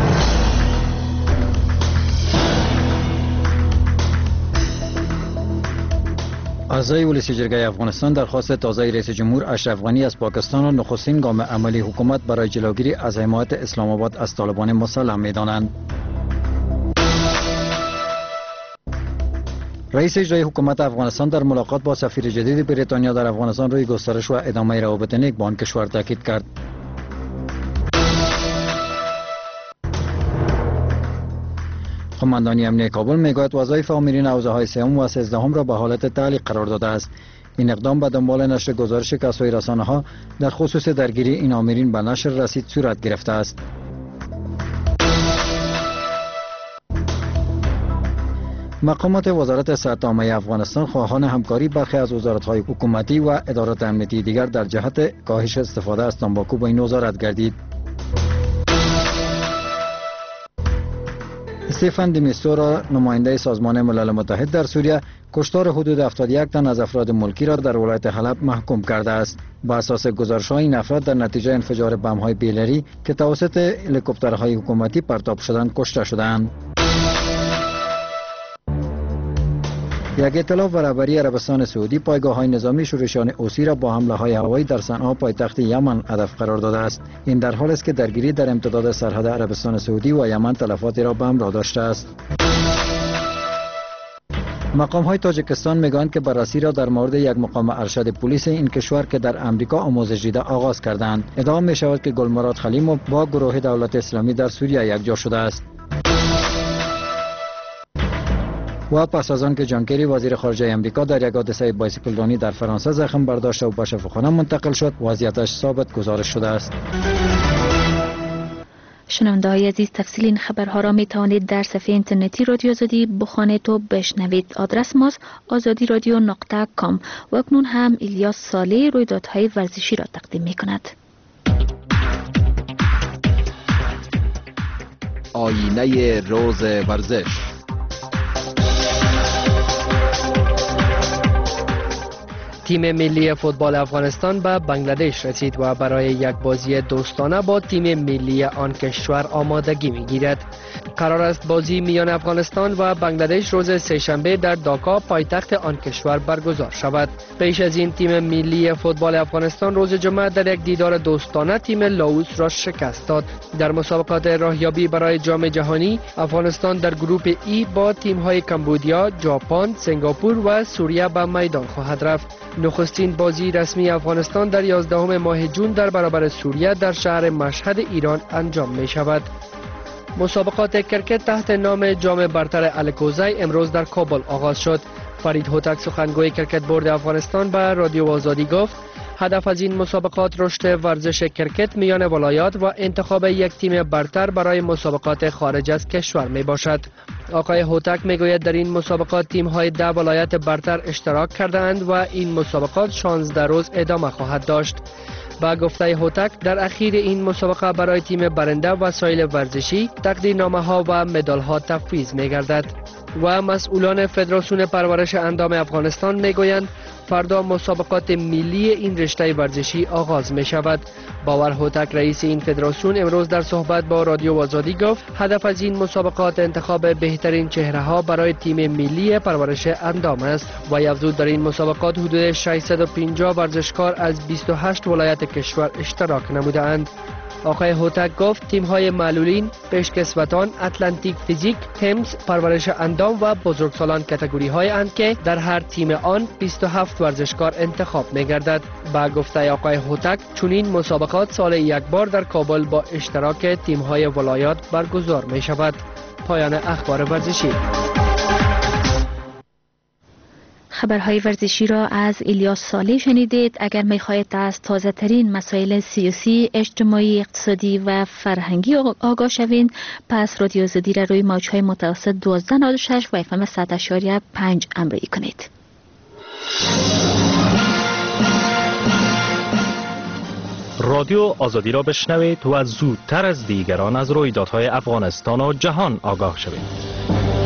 اعضای ولسی جرگه افغانستان درخواست تازه رئیس جمهور اشرف غنی از پاکستان را نخستین گام عملی حکومت برای جلوگیری از حمایت اسلام آباد از طالبان مسلم می‌دانند. رئیس اجرایی حکومت افغانستان در ملاقات با سفیر جدید بریتانیا در افغانستان روی گسترش و ادامه روابط نیک با آن کشور تاکید کرد. قماندانی امنیتی کابل میگوید وظایف آمرین حوزه‌های سوم و سیزدهم را به حالت تعلیق قرار داده است. این اقدام به دنبال نشر گزارش کسای رسانه‌ها در خصوص درگیری این آمرین به نشر رسید صورت گرفته است. مقامات وزارت صحت عامه افغانستان خواهان همکاری برخی از وزارت‌های حکومتی و ادارات امنیتی دیگر در جهت کاهش استفاده از تنباکو با این وزارت گردید. استیفن دیمیستورا، نماینده سازمان ملل متحد در سوریه، کشتار حدود هفتاد و یک تن از افراد ملکی را در ولایت حلب محکوم کرده است. با اساس گزارش‌های این افراد در نتیجه انفجار بم‌های بیلری که توسط هلیکوپترهای حکومتی پرتاب شدند کشته شدند. یک اطلاع و رهبری عربستان سعودی پایگاه‌های نظامی شورشیان حوثی را با حمله‌های هوایی در صنعا پایتخت یمن هدف قرار داده است. این در حالی است که درگیری در امتداد سرحد عربستان سعودی و یمن تلفاتی را به همراه داشته است. مقام‌های تاجیکستان می‌گویند که بررسی را در مورد یک مقام ارشد پلیس این کشور که در امریکا آموزش دیده آغاز کردند. ادعا می‌شود که گلمراد خلیموف با گروه دولت اسلامی در سوریه یکجا شده است. و پس از آن که جان کری وزیر خارجه امریکا در یک حادثه بایسیکلرانی در فرانسه زخم برداشته و به شفاخانه منتقل شد، وضعیتش ثابت گزارش شده است. شنونده های عزیز، تفصیل این خبرها را می توانید در صفحه اینترنتی رادیو آزادی بخوانید و بشنوید. آدرس ماست آزادی رادیو نقطه کام و اکنون هم الیاس صالح رویدادهای ورزشی را تقدیم می کند. آینه روز ورزش. تیم ملی فوتبال افغانستان به بنگلادش رسید و برای یک بازی دوستانه با تیم ملی آن کشور آمادگی می‌گیرد. قرار است بازی میان افغانستان و بنگلادش روز سه‌شنبه در داکا پایتخت آن کشور برگزار شود. پیش از این تیم ملی فوتبال افغانستان روز جمعه در یک دیدار دوستانه تیم لاوس را شکست داد. در مسابقات راهیابی برای جام جهانی، افغانستان در گروپ ای با تیم‌های کمبودیا، ژاپن، سنگاپور و سوریه به میدان خواهد رفت. نخستین بازی رسمی افغانستان در یازدهم ماه جون در برابر سوریه در شهر مشهد ایران انجام می شود. مسابقات کرکت تحت نام جام برتر الکوزی امروز در کابل آغاز شد. فرید هوتک سخنگوی کرکت بورد افغانستان به رادیو آزادی گفت هدف از این مسابقات رشد ورزش کرکت میان ولایات و انتخاب یک تیم برتر برای مسابقات خارج از کشور می باشد. آقای هوتک میگوید در این مسابقات تیم های ده ولایت برتر اشتراک کردند و این مسابقات شانزده روز ادامه خواهد داشت. با گفته هوتک در اخیر این مسابقه برای تیم برنده وسایل ورزشی، تقدیرنامه ها و مدال ها تفویض می گردد. و مسئولان فدراسیون پرورش اندام افغانستان میگویند فردا مسابقات ملی این رشته ورزشی آغاز می شود. باور هوتک رئیس این فدراسیون امروز در صحبت با رادیو آزادی گفت هدف از این مسابقات انتخاب بهترین چهره ها برای تیم ملی پرورش اندام است و افزود در این مسابقات حدود ششصد و پنجاه ورزشکار از بیست و هشت ولایت کشور اشتراک نموده اند. آقای هوتک گفت تیم های معلولین، پیشکسوتان، اتلانتیک فیزیک، تمز، پرورش اندام و بزرگسالان کتگوری های اند که در هر تیم آن بیست و هفت ورزشکار انتخاب می گردد. با گفته آقای هوتک چنین مسابقات سال یک بار در کابل با اشتراک تیم های ولایات برگزار می شود. پایان اخبار ورزشی. خبرهای ورزشی را از الیاس صالح شنیدید. اگر می‌خواهید از تازه ترین مسائل سیاسی، اجتماعی، اقتصادی و فرهنگی آگاه شوید، پس رادیو آزادی را روی موج‌های متوسط دوازده نود و شش و اف ام صد و پنج همراهی کنید. رادیو آزادی را بشنوید و زودتر از دیگران از رویدادهای افغانستان و جهان آگاه شوید.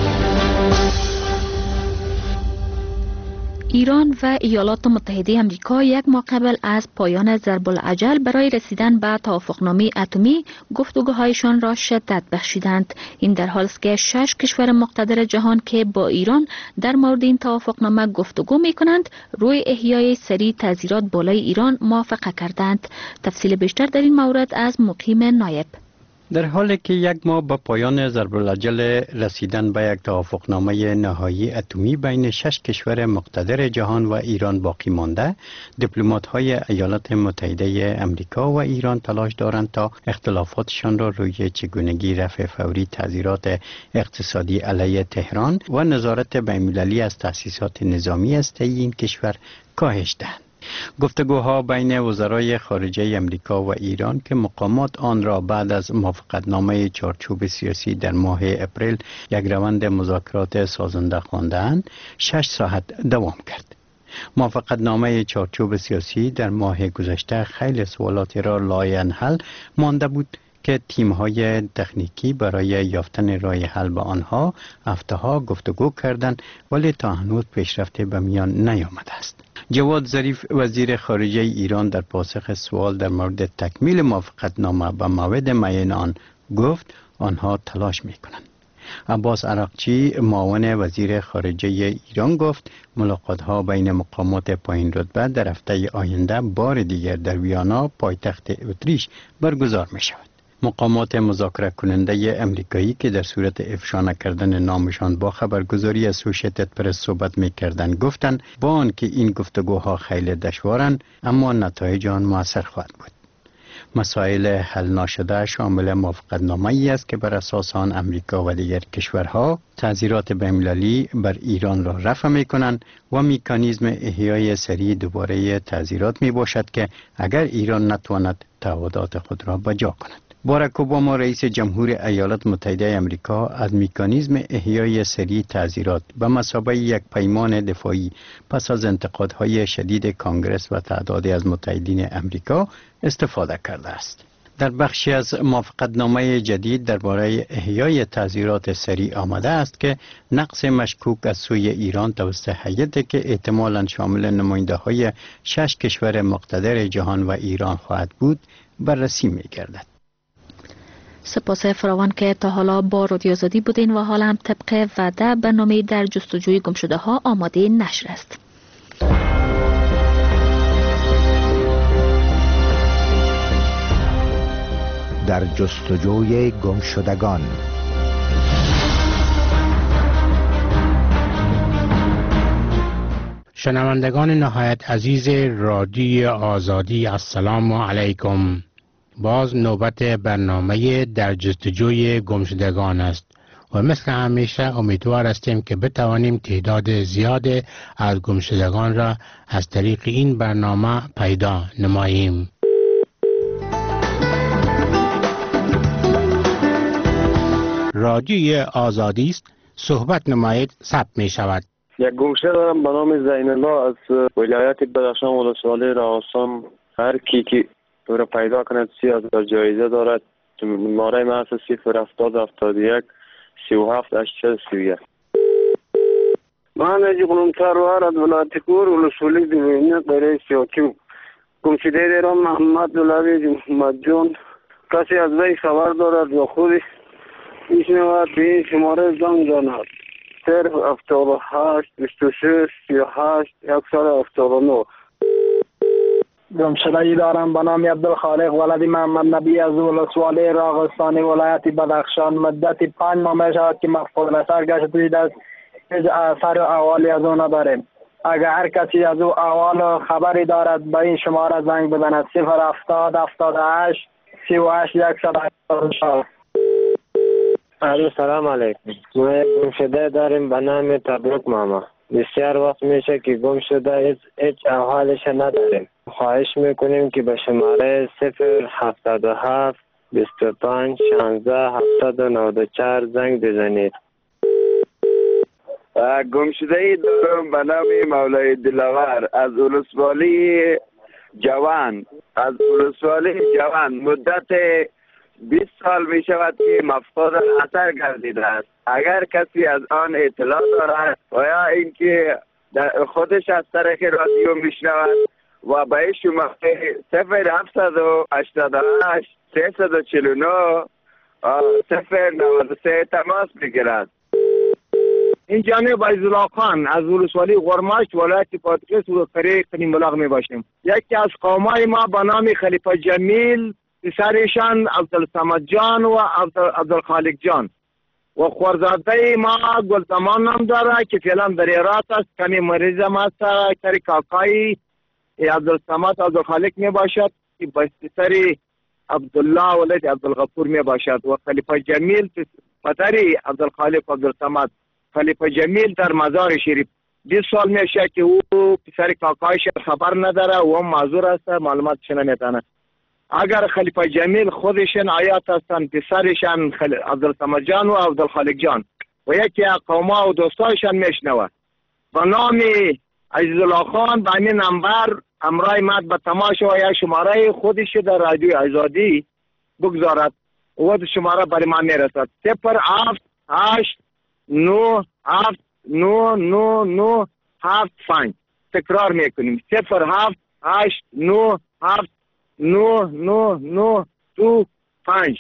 ایران و ایالات متحده آمریکا یک ماه قبل از پایان ضرب العجل برای رسیدن به توافقنامه اتمی گفتگوهایشان را شدت بخشیدند. این در حالی است که شش کشور مقتدر جهان که با ایران در مورد این توافقنامه گفتگو می کنند روی احیای سریع تعزیرات بالای ایران موافقه کردند. تفصیل بیشتر در این مورد از مقیم نایب. در حالی که یک ماه با پایان ضرب العجل رسیدن به یک توافقنامه نهایی اتمی بین شش کشور مقتدر جهان و ایران باقی مانده، دیپلمات‌های ایالات متحده آمریکا و ایران تلاش دارند تا اختلافاتشان را روی چگونگی رفع فوری تعزیرات اقتصادی علیه تهران و نظارت بین‌المللی از تأسیسات نظامی هسته‌ای این کشور کاهش دهند. گفتگوها بین وزرای خارجه امریکا و ایران که مقامات آن را بعد از موافقتنامه چارچوب سیاسی در ماه اپریل یک روند مذاکرات سازنده خواندند، شش ساعت دوام کرد. موافقتنامه چارچوب سیاسی در ماه گذشته خیلی سوالاتی را لاینحل مانده بود که تیم‌های تکنیکی برای یافتن راه حل به آنها هفته‌ها گفتگو کردند ولی تا هنوز پیشرفتی به میان نیامده است. جواد ظریف وزیر خارجه ایران در پاسخ سوال در مورد تکمیل موافقتنامه به موعد معین آن گفت آنها تلاش می‌کنند. عباس عراقچی معاون وزیر خارجه ایران گفت ملاقات‌ها بین مقامات پایین رتبه در هفته آینده بار دیگر در ویانا پایتخت اتریش برگزار می‌شود. مقامات مذاکره کننده امریکایی که در صورت افشا نکردن نامشان با خبرگزاری اسوشیتد پرس صحبت می‌کردند گفتند با آنکه این گفتگوها خیلی دشوارند اما نتایج آن موثر خواهد بود. مسائل حل ناشده شامل موافقتنامه‌ای است که بر اساس آن امریکا و دیگر کشورها تعزیرات بین‌المللی بر ایران را رفع می‌کنند و مکانیزم احیای سریع دوباره تعزیرات میباشد که اگر ایران نتواند تعهدات خود را بجا کند. باراک اوباما رئیس جمهور ایالات متحده آمریکا از مکانیزم احیای سریع تعزیرات به مثابه یک پیمان دفاعی پس از انتقادهای شدید کانگرس و تعدادی از متحدین آمریکا استفاده کرده است. در بخشی از موافقتنامه جدید درباره احیای تعزیرات سریع آمده است که نقص مشکوک از سوی ایران توسط هیئتی که احتمالاً شامل نماینده‌های شش کشور مقتدر جهان و ایران خواهد بود بررسی می‌گردد. سپاس فراوان که تا حالا با رادیو آزادی بودین و حالا هم طبق وعده برنامه در جستجوی گمشده ها آماده نشر است. در جستجوی گمشدگان. شنوندگان نهایت عزیز رادیو آزادی، السلام علیکم. باز نوبت برنامه در جستجوی گمشدگان است. و مثل همیشه امیدوار هستیم که بتوانیم تعداد زیاد از گمشدگان را از طریق این برنامه پیدا نماییم. رادیوی آزادی است، صحبت نمایید ثبت می شود. یک گمشده دارم به نام زین الله از ولایت بدخشان ولسوالی راغستان. هر کی که او را پیدا کند سی هزار جایزه دارد. شماره من است صفر هفتاد هفتاد و یک سی و هفت هشتصد و سی و یک. من از قلمتروار از ولایت کور ولسوالی دیوینه برای سیاکیم. گمشده دارم محمد دلاوی محمد جون. کسی از وی خبر دارد یا خودی میشنود به این شماره زنگ زند. صفر هفتاد و هشت بیست و شش سی و هشت صد و هفتاد و نه. گمشده ای دارم به نام عبدالخالق ولد محمد نبی از ولسوالی راغستانی ولایت بدخشان. مدت پنج ماه می شود که مفقود نظر گشته توی دست هیچ اثر و احوالی از او نداریم. اگر هر کسی از او احوال و خبری دارد به این شماره زنگ بزند. صفر هفتاد هفتاد و هشت سی و هشت صد و هفتاد و شش. الو سلام علیکم. ما یک گمشده داریم به نام تبرک ماما. بسیار وقت میشه که گم شده هیچ, هیچ احوالش نداریم. خواهش میکنیم که به شماره صفر هفتاد و هفت بیست و پنج شانزده هفتاد و نود و چهار زنگ بزنید. گمشده ای دارم به نام مولای دلاور از ولسوالی جوان. از ولسوالی جوان مدت بیست سال می شود که مفقود اثر گردیده است. اگر کسی از آن اطلاع دارد و یا اینکه خودش از طریق رادیو می شنود و به شماره صفر هفتصد و هشتاد و هشت سیصد و چهل و نه صفر نود و سه تماس بگیرد. این جانب عزیزالله خان از ولسوالی غرماشت ولایت پادکس و قریه قنیم بلاغ می باشیم. یکی از قومای ما به نام خلیفه جمیل پسرشان عبدالصمد جان و عبدالخالق جان و خورزاده ما گلزمان نام داره که فعلا در ایرات است. کمی مریض هم است. کاری کاکایی عبدالصمد عبدالخالق می باشد که پسر عبدالله ولد عبدالغفور می باشد و خلیفه جمیل پسر عبدالخالق و عبدالصمد. خلیفه جمیل در مزار شریف بیست سال میشه که او پسر کاکایش خبر نداره و هم معذور است، معلوماتش نمیتونه. اگر خلیفه جمیل خودشان آیات هستند پسرشان خل... عبدالصمد جان و عبدالخالق جان و یکی قوما و دوستایشان میشنوه به نام عزیزالله خان به این نمبر امرای مد به تماشا و یا شماره خودش در رادیو آزادی بگذارد و شماره برای من میرسد. صفر هفت هشت نو هفت نو نو نو هفت پنج. تکرار میکنیم صفر هفت هشت نو هفت نو نو نو دو پنج.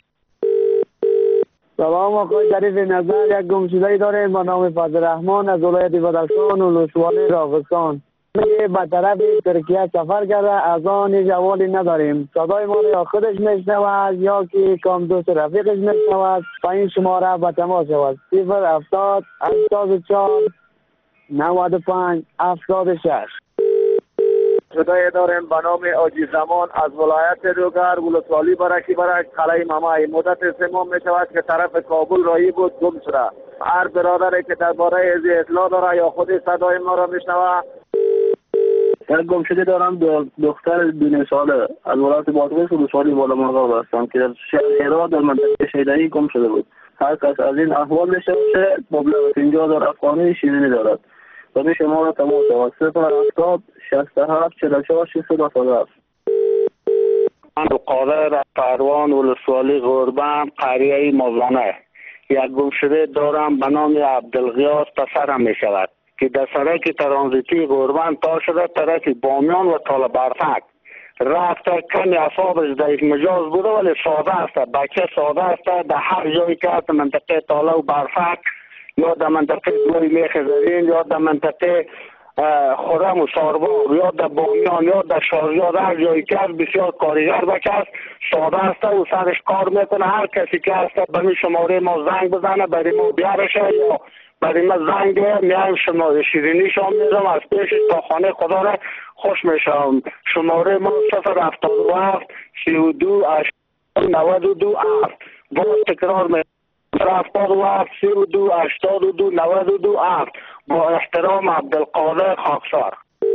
سلام آقای ظریف نظر. یک گمشده داریم به نام فضل رحمان از ولایت بدخشان و ولسوالی راغستان. به طرف ترکیه سفر کرده، از آن هیچ احوالی نداریم. صدای ما را خودش میشنود یا که کام دوست رفیقش میشنود با این شماره به تماس شود. صفر هفتاد هفتاد و چهار نود و پنج هفتاد و شش. صدای داریم به نام آجی زمان از ولایت دوگر ولسوالی برکی برک قلعه ممای. مدت سه ماه می شود که طرف کابل رایی بود گم شده. هر برادری که درباره از اطلاع داره یا خود صدای ما را میشنوه. یک گمشده دارم دختر دو ساله از ولایت بادغیس ولسوالی بالامرغاب هستم که در شهر هرات در منطقه شیدایی گم شده بود. هر کس از این احوال داشته باشه مبلغ پنجاه هزار افغانی شیرینی دارد و به شما را تماس شود. صفر هفتاد شصت و هفت چهل و چهار ششصد و هفتاد و هفت. عبدالقادر پروان ولسوالی گربه قریه مولانا. یک گمشده دارم به نام عبدالغیاث پسرم می شود که در سرک ترانزیتی گربان تا شده طرف بامیان و تال برفک رفته. کمی اصابش ضعیف مجاز بوده ولی ساده است. بچه ساده است. در هر جایی که از منطقه تاله و برفک یا در منطقه دوی میخ زرین یا در منطقه خرم و سارباب یا در بامیان یا در شارجاد هر جایی که از بسیار کارگر بچه است. ساده است و سرش کار میکنه. هر کسی که است به شماره ما زنگ بزنه برای ما بیارشه یا برای ما زنگ میایم شما شیرینی شام میزم از پیش تا خانه خدا را خوش میشم. شماره ما صفر هفتاد و هفت سی و دو نود و دو هفت. باز تکرار میکنم صفر هفتاد و هفت سی و دو هشتاد و دو نود و دو هفت. با احترام عبدالقادر خاکسار.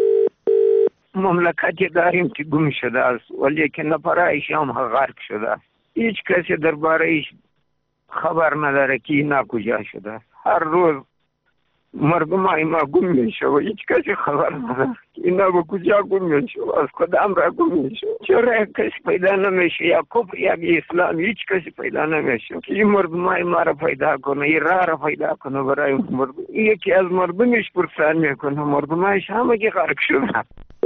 مملکتی داریم که گم شده است ولی که نفرایش هم غرق شده است. هیچ کسی درباره ایش خبر نداره که اینا کجا شده است. هر روز مردم های ما گم میشه و هیچ کسی خبر نداره اینا به کجا گم میشه و از کدام را گم میشه. چرا یک کسی پیدا نمیشه یا کفر یا اسلام هیچ کسی پیدا نمیشه که این مردم های ما را پیدا کنه، این راه را پیدا کنه برای مردم. یکی از مردمش پرسان میکنه، مردم هایش همه که غرق شده.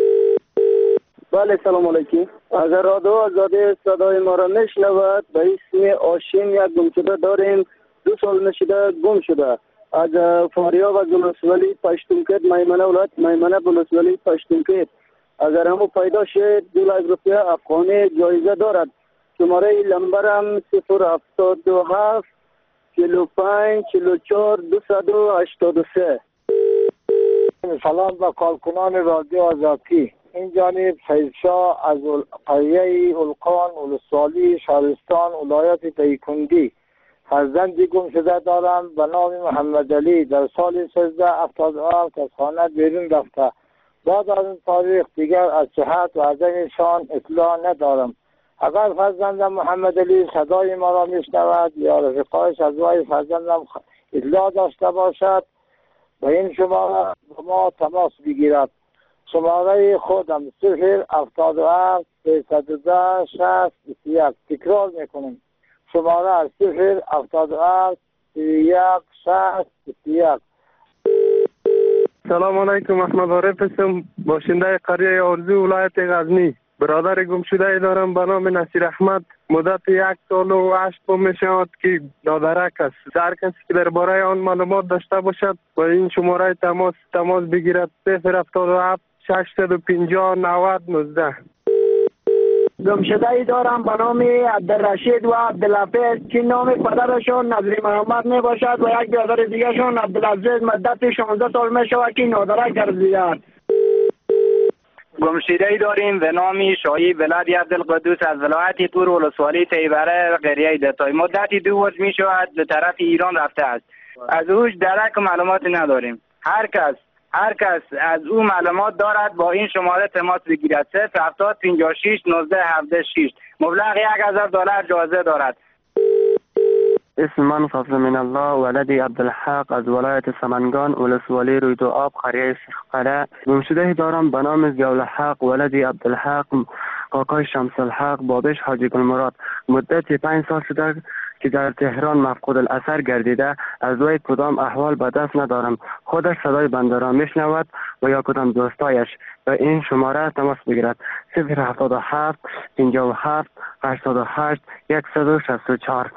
بله سلام علیکم. اگر رادیو آزادی صدای ما را میشنود، به اسم آشین یک گمشده داریم. دو سال نشده گم شده. از فاریاب و ولسوالی پشتونکت میمنه ولایت میمنه ولسوالی پشتونکت. اگر همو پیدا شد دو لاک روپیه افغانی جایزه دارد. شماره لمبرم صفر هفتاد و هفت چهل و پنج چهل و چهار دویست و هشتاد و سه. سلام به کارکنان رادیو آزادی. این جانب فیضشاه از قریه القان ولسوالی شهرستان ولایت دیکندی. فرزندی گم شده دارم به نام محمد علی. در سال سیزده هفتاد و هفت از خانه بیرون رفته. بعد از این تاریخ دیگر از صحت و عدمشان اطلاع ندارم. اگر فرزندم محمد علی صدای ما را میشنود یا رفقایش از وای فرزندم اطلاع داشته باشد به این شماره با ما تماس بگیرد. شماره خودم صفر هفتاد و هفت سیصد و ده شصت بیست و یک. تکرار میکنم. شماره صفر هفتاد و هفت سی و یک شصت بیست و یک. سلام علیکم. احمد عارف هستم، باشنده قریه آرزو ولایت غزنی. برادر گم شده دارم به نام نصیر احمد. مدت یک سال و هشت ماه می شود که دادرک است. هر کسی که درباره آن معلومات داشته باشد با این شماره تماس تماس بگیرد. صفر هفتاد و هفت ششصد و پنجاه نود نوزده. گمشده ای دارم به نام عبدالرشید و عبدالحفیظ که نام پدرشون نظری محمد می باشد و یک برادر دیگه شون عبدالعزیز. مدت شانزده سال می شود که نادرک گردیدند. گمشده ای داریم به نام شاهی ولادی عبدالقدوس از ولایت تور ولسوالی تیبره و قریه دتای. مدتی دو روز می شود به طرف ایران رفته است. از اوش درک و معلومات نداریم. هر کس هر کس از او معلومات دارد با این شماره تماس بگیرد. صفر هفتاد پنجاه و شش نوزده هفتاد و شش. مبلغ یک هزار دلار جایزه دارد. اسم من فضل من الله ولدی عبدالحق از ولایت سمنگان ولسوالی روی دو آب قریه سیخقله. گمشده دارم به نام ضیاءالحق ولدی عبدالحق کاکای شمس الحق بابش حاجی گلمراد. مدت پنج سال شده که در تهران مفقود الاثر گردیده. از وی کدام احوال به دست ندارم. خودش صدای بنده را میشنود و یا کدام دوستایش به این شماره تماس بگیرد. صفر هفتاد و هفت پنجاه و هفت هشتاد و هشت صد و شصت و چهار.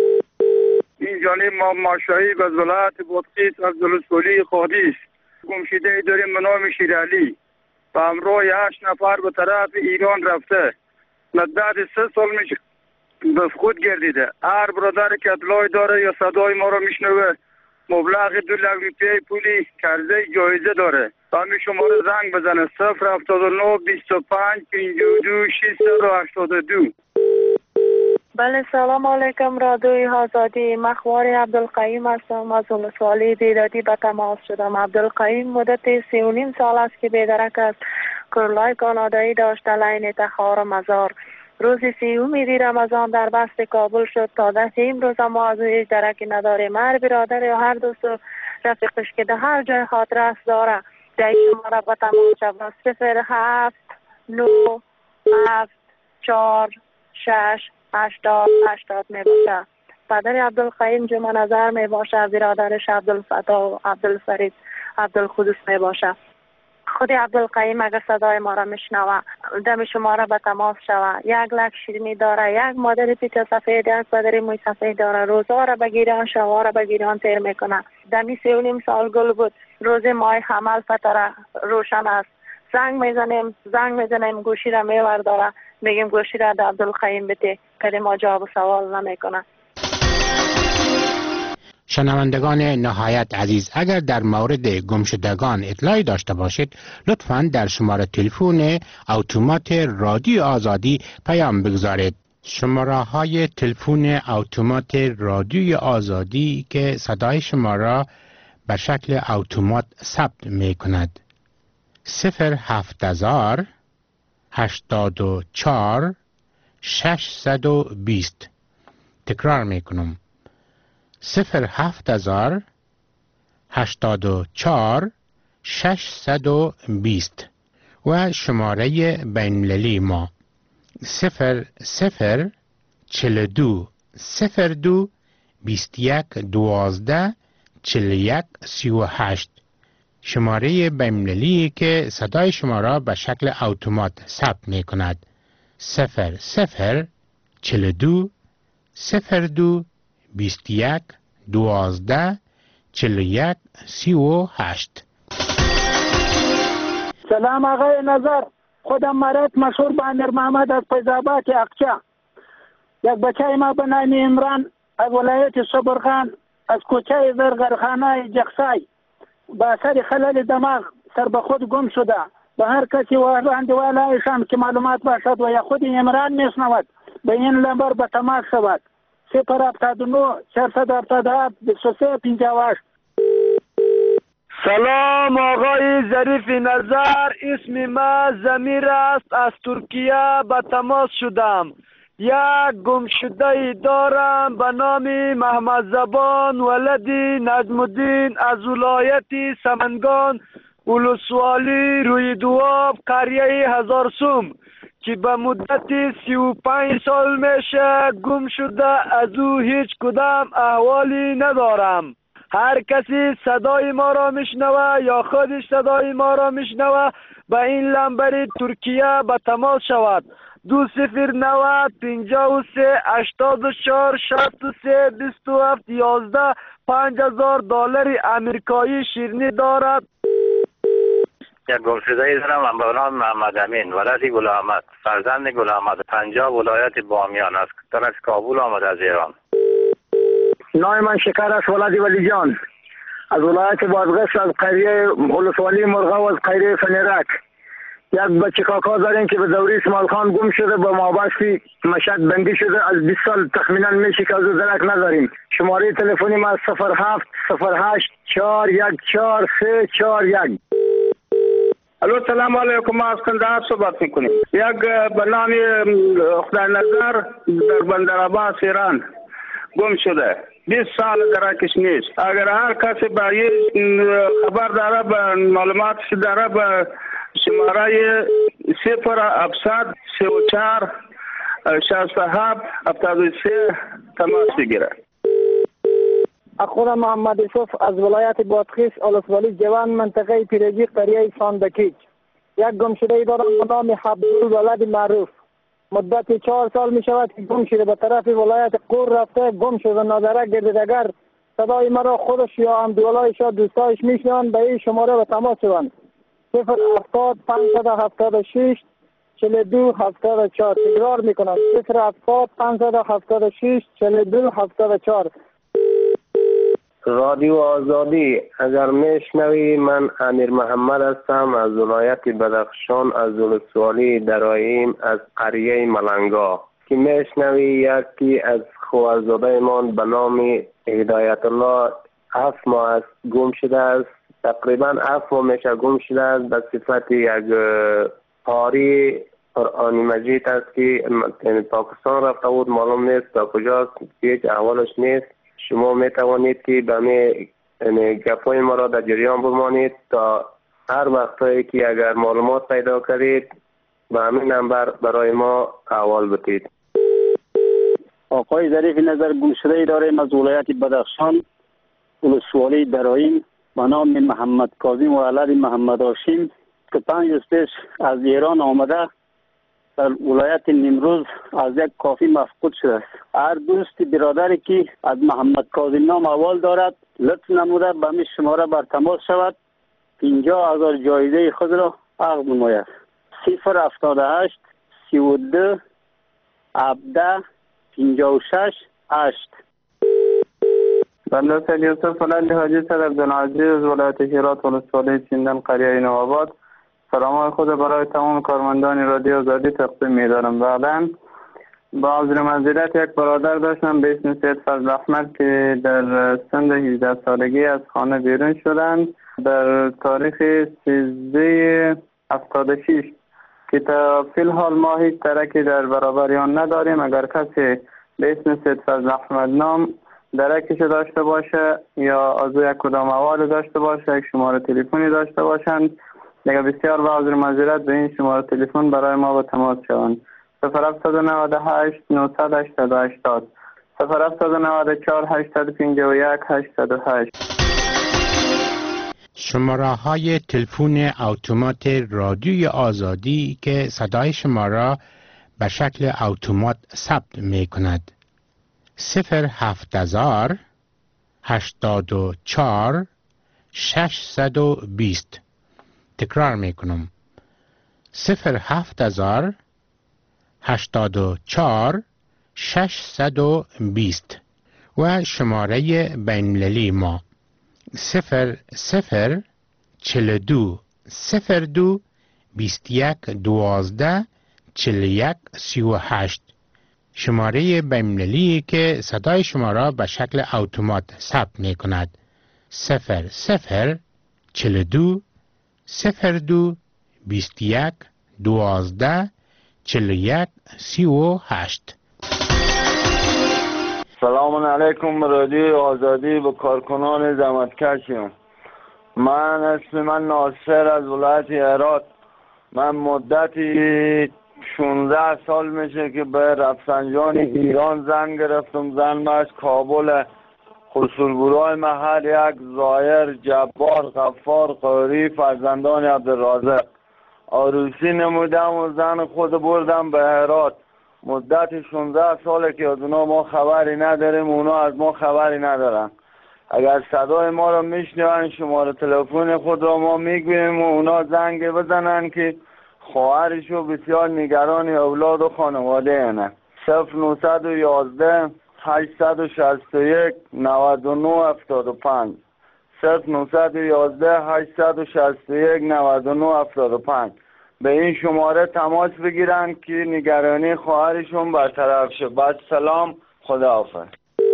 این جانب ما ماشایی از ولایت بادغیس از ولسوالی خادیس. گمشده داریم به نام شیرالی و همراه هشت نفر به طرف ایران رفته. مدت سه سال میشه به خود گردیده. هر برادر که اطلاعی داره یا صدای ما را میشنوه مبلغ دو لاک روپیه پولی قرضه جایزه داره. و همین شماره زنگ بزنه. صفر هفتاد و نه بیست و پنج پنجاه و دو ششصد و هشتاد و دو. بله سلام علیکم رادیوی آزادی. مخوار عبدالقیم هستم از ولسوالی بیدادی به تماس شدم. عبدالقیم مدت سی و نیم سال است که بیدرک است. کرلای کانادایی داشته لین تخار مزار. روز سیومی رمضان در بست کابل شد. تا دست امروز ما از هیچ درکی نداریم. هر برادر یا هر دوست رفیقش که در هر جای خاطر است داره در شماره به تماس شود. صفر هفت نو هفت چهار شش هشتاد هشتاد می باشه. پدر عبدالقیم جمعه نظر می باشه. برادرش عبدالفتا و عبدالفرید عبدالقدوس می باشه. خود عبدالقیم اگر صدای ما را میشنوه دم شما را به تماس شوه. یک لک شیرینی داره، یک مادر پیچه سفید، یک پدر موی سفید داره. روزها را بگیران شبها را بگیران تیر میکنه. دمی سی و نیم سال گل بود. روز ماه حمل فتره روشن است. زنگ میزنیم زنگ میزنیم گوشی را میورداره. میگیم گوشی را در عبدالقیم بده. کلی ما جواب سوال نمیکنه. شنوندگان نهایت عزیز، اگر در مورد گمشدگان اطلاعی داشته باشید لطفاً در شماره تلفن اتومات رادیو آزادی پیام بگذارید. شماره های تلفن اتومات رادیوی آزادی که صدای شما را به شکل اتومات ثبت می کند. صفر هفت هزار هشتاد و چهار ششصد و بیست. تکرار می کنم. صفر هفت هزار هشتاد و چهار ششصد و بیست و شماره بین‌المللی ما صفر صفر چهل و دو صفر دو بیست و یک دوازده چهل و یک سی و هشت. شماره بین‌المللی که صدای شما را به شکل اتومات ثبت می کند. صفر صفر چهل و دو صفر دو بیست و یک دوازده چهل و یک سی و هشت. سلام آقای نظر، خودم مرد مشهور به امیر محمد از فیض‌آباد اقچه. یک بچه ما به نام عمران از ولایت شبرغان از کوچه زرغرخانه جخسای با اثر خلل دماغ سر به خود گم شده. به هر کسی واندوالایشان که معلومات باشد و یا خود عمران میشنود به این نمبر به تماس شود. صفر هفتاد و نه چهارصد و هفتاد و هفت بیست و سه پنجاه و هشت. سلام آقای ظریف نظر، اسم ما زمیر است، از ترکیه به تماس شدم. یک گمشده دارم به نام محمد زبان ولدی نجم الدین از ولایت سمنگان ولسوالی روی دواب قریه هزار سوم که به مدت سی و پنج سال میشه گم شده. از او هیچ کدام احوالی ندارم. هر کسی صدای ما را میشنوه یا خودش صدای ما را میشنوه به این لمبر ترکیه به تماس شود. دو صفر نود پنجاه و سه هشتاد و چهار شصت و سه بیست و هفت یازده. پنج هزار دلار امریکایی شیرینی دارد. یک گمشده ای دارم به نام محمد امین ولدی گل احمد فرزند گل احمد پنجاب ولایت بامیان از طرف کابل آمده از ایران. نام من شکر است ولدی ولی جان از ولایت بازگشت از قریه ولسوالی مرغا و از قریه فنیرک. یک بچه کاکا داریم که به دوری اسماعیل خان گم شده به مابستی مشهد بندی شده. از بیست سال تخمینا میشه که از او درک نداریم. شماره تلفنی ما صفر هفت صفر هشت چهار یک چهار سه چهار یک. الو سلام علیکم، ما از کندهار صحبت میکنیم. یک به نام خدای نظر در بندر عباس ایران گم شده، بیست سال درکش نیست. اگر هر کسی با یه خبر داره به معلوماتش داره به شماره صفر هفتصد سی و چهار شصت و هفت هفتاد و سه تماس بگیره. خودم محمد یوسف از ولایت بادغیس ولسوالی جوان منطقه پیرگی قریه ساندکیج. یک گمشده ای دارم به نام عبدال ولد معروف. مدت چهار سال می شود که گم شده، به طرف ولایت قور رفته گم شده. نادره گردیدگر صدای مرا خودش یا همدولایش یا دوستایش میشنوند به این شماره به تماس شوند. صفر هفتاد پانصد و هفتاد و شش چهل و دو هفتاد و چهار. تکرار میکنم صفر هفتاد پانصد و هفتاد و شش چهل و دو هفتاد و چهار. رادیو آزادی اگر میشنوی، من امیر محمد هستم از ولایت بدخشان از ولسوالی درایم از قریه ملنگا که میشنوی. یکی از خواهرزاده من به نام هدایت الله هفت ماه است گم شده است. تقریبا هفت ماه میشه گم شده است. به صفت یک قاری قرآن مجید است که پاکستان رفته بود، معلوم نیست تا کجاست، هیچ احوالش نیست. شما می توانید که به می گپای ما را در جریان بمانید تا هر وقتایی که اگر معلومات پیدا کردید به همین نمبر برای ما احوال بدید. آقای ظریف نظر گمشده ای داریم از ولایت بدخشان ولسوالی درایم به نام محمد کاظم ولد محمد هاشم که پنج روز پیش از ایران آمده در ولایت نیمروز از یک کافی مفقود شده است. هر دوست برادری که از محمد کاظم نام احوال دارد لطف نموده به همین شماره بر تماس شود. پنجاه هزار جایزه خود را عقد نماید. صفر هفتاد و هشت سی و دو هفده پنجاه و شش هشت. بنده سید یوسف ولد حاجی صد عبدالعزیز از ولایت هرات ولسوالی سیندن قریه نوآباد. سلام خود برای تمام کارمندان رادیو آزادی تقدیم می‌دارم. بعداً با عذر معذرت یک برادر داشتم به اسم سید فضل احمد که در سن هجده سالگی از خانه بیرون شدند در تاریخ سیزده هفتاد و شش که تا فی الحال ما هیچ درکی در برابر آن نداریم. اگر کسی به اسم سید فضل احمد نام درکش داشته باشه یا از یک کدام احوال داشته باشه، یک شماره تلفنی داشته باشند، دیگه بسیار با عذر معذرت به این شماره تلفن برای ما با تماس شوند. صفر هفتصد و نود و هشت نهصد هشتاد و هشتاد صفر هفتصد و نود و چهار هشتصد و پنجاه و یک هشتصد و هشت. شماره های تلفن اتومات رادیوی آزادی که صدای شما را به شکل اتومات ثبت می کند: صفر هفت هزار هشتاد و چهار ششصد و بیست. تکرار می کنم: صفر هفت هزار هشتاد و چهار ششصد و بیست. و شماره بین‌المللی ما صفر صفر چهل و دو صفر دو بیست و یک دوازده چهل و یک سی و هشت. شماره بین‌المللی که صدای شما را به شکل اتومات ثبت می کند: صفر صفر چهل و دو صفر دو بیست و یک دوازده چهل و یک سی و هشت. سلام علیکم رادیو آزادی و کارکنان زحمتکشم. من اسم من ناصر از ولایت هرات. من مدتی شانزده سال میشه که به رفسنجان ایران زنگ گرفتم. زن ما از کابل. خصوص محل یک زایر جبار غفار قاری فرزندان عبدالرازق عروسی نمودم و زن خود بردم به هرات. مدت شانزده ساله که از اونا ما خبری نداریم، اونا از ما خبری ندارن. اگر صدای ما را میشنون شماره تلفن خود را ما میگویم و اونا زنگ بزنن که خواهرشو بسیار نگران اولاد و خانواده اینه. صفر نهصد و یازده هشتصد و شصت و یک نود و نه هفتاد و پنج صفر نهصد و یازده هشتصد و شصت و یک نود و نه هفتاد و پنج. به این شماره تماس بگیرن که نگرانی خواهرشون برطرف شه. بعد سلام، خداحافظ.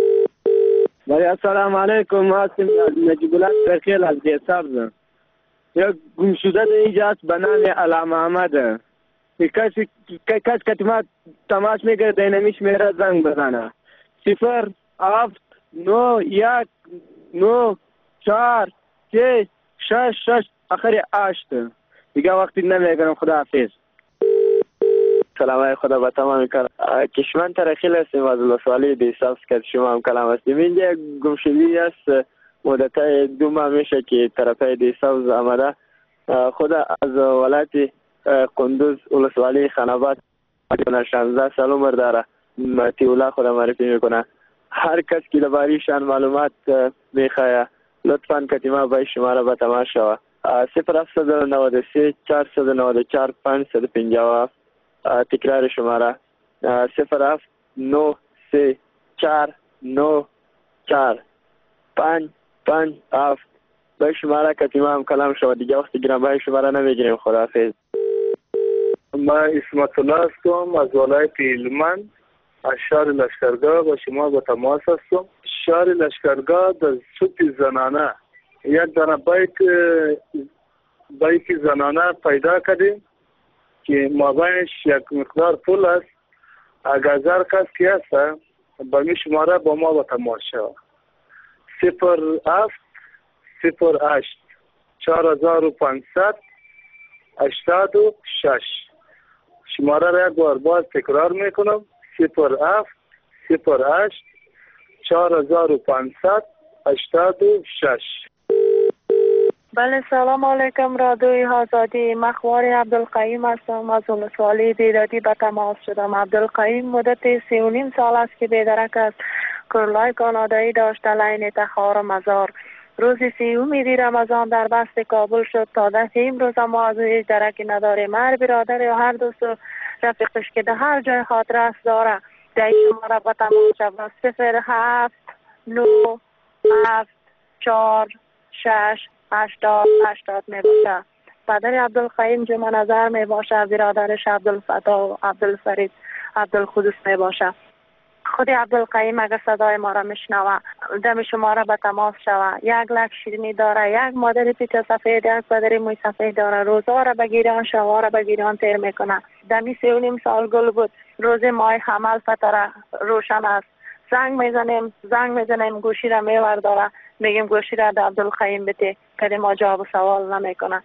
ولی السلام علیکم. ما هستیم از نجیب الله برخیل از دیسابز. یک گم شده در اینجا است به نام علامه احمد. کسی کس که ما تماس میگه دینمیش میره زنگ بزنه. صفر هفت نو یک نو چهار سه شش شش آخری هشت. دیگه وقتی نمیگم. خدا حافظ. سلام خدا به تمام کار. کشمن ترخیل هستیم از ولسوالی دیسابز که شما هم کلام هستیم. اینجا گمشدگی است مدت دو ماه میشه که طرفای دیسابز آمده. خدا از ولایت قندوز ولسوالی خاناباد شانزده سال عمر داره. تیولا خدا معرفی میکنه. هر کس که درباره‌شان معلومات میخواه لطفاً کتیما بای شما را به تماس شوه. صفر هفتصد و نود و سه چهارصد و نود و چهار پانصد و پنجاه و هفت. تکرار شماره صفر هفت نه سه چهار نه چهار پنج پنج هفت. به شماره کتیما هم کلام شوه. دیگه وقتی گرم به شماره نمیگیریم. خداحافظ. من اسمت الله هستم از ولایت هلمند از شهر لشکرگاه با شما به تماس هستم. شهر لشکرگاه در سوت زنانه یک دانه بایک بایک زنانه پیدا کردیم که مابینش یک مقدار پول است. اگر هر کس کی هست با می شماره با ما به تماس شود. صفر هفت صفر هشت چهار هزار و پانصد هشتاد و شش. شماره را یک بار باز تکرار میکنم. صفر هفت صفر هشت چهار هزار و پانصد هشتاد و شش. بله سلام علیکم رادیوی آزادی. مخوار عبدالقیم هستم از ولسوالی بیدادی به تماس شدم. عبدالقیم مدت سی و نیم سال است که بیدرک است. کرلای کانادایی داشته لین تخار مزار. روز سیومی رمضان در بست کابل شد. تا ده امروز ما از هیچ درکی نداریم. هر برادر یا هر دوست رفیقش که در هر جای خاطر است داره در شماره با تماس شود. صفر هفت نو هفت چهار شش هشتاد هشتاد می باشه. پدر عبدالقیم جمع نظر می باشه. برادرش عبدالفتاح و عبدالفرید. عبدالقدوس می باشه. خود عبدالقیم اگر صدای ما را میشنوه دم شما را به تماس شوه. یک لک شیرینی داره، یک مادر پیچ سفید، یک مادر موی سفید داره. روزها را بگیران، شبها را بگیران تیر میکنه. دمی سی و نیم سال گل بود، روز ماه حمل فتره روشن است. زنگ میزنیم زنگ میزنیم گوشی را میورداره، میگیم گوشی را در عبدالقیم بده، کدی ما جواب سوال نمیکنه.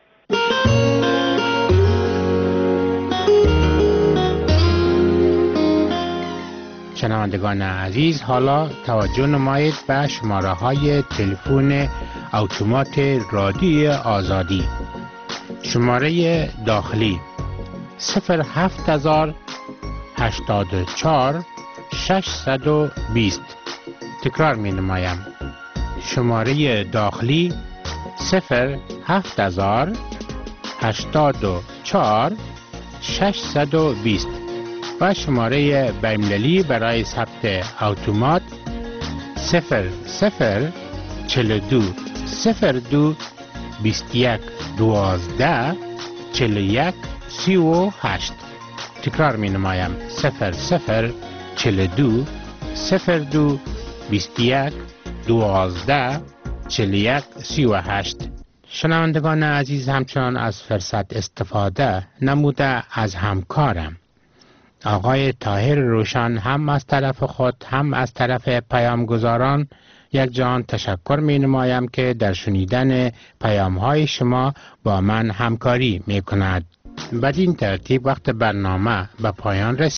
شنوندگان عزیز، حالا توجه نمایید به شماره های تلفن اتومات رادیوی آزادی. شماره داخلی صفر هفت هزار هشتاد و چهار ششصد و بیست. تکرار می نمایم. شماره داخلی صفر هفت هزار هشتاد و چهار ششصد و بیست و شماره بین‌المللی برای ثبت اتومات صفر صفر چهل و دو صفر دو بیست و یک دوازده چهل و یک سی و هشت. تکرار می نمایم. صفر صفر چهل و دو صفر دو بیست و یک دوازده چهل و یک سی و هشت. شنوندگان عزیز، همچنان از فرصت استفاده نموده از همکارم آقای طاهر روشن هم از طرف خود هم از طرف پیامگزاران یک جان تشکر می نمایم که در شنیدن پیام های شما با من همکاری می کند. بدین ترتیب وقت برنامه به پایان رسید.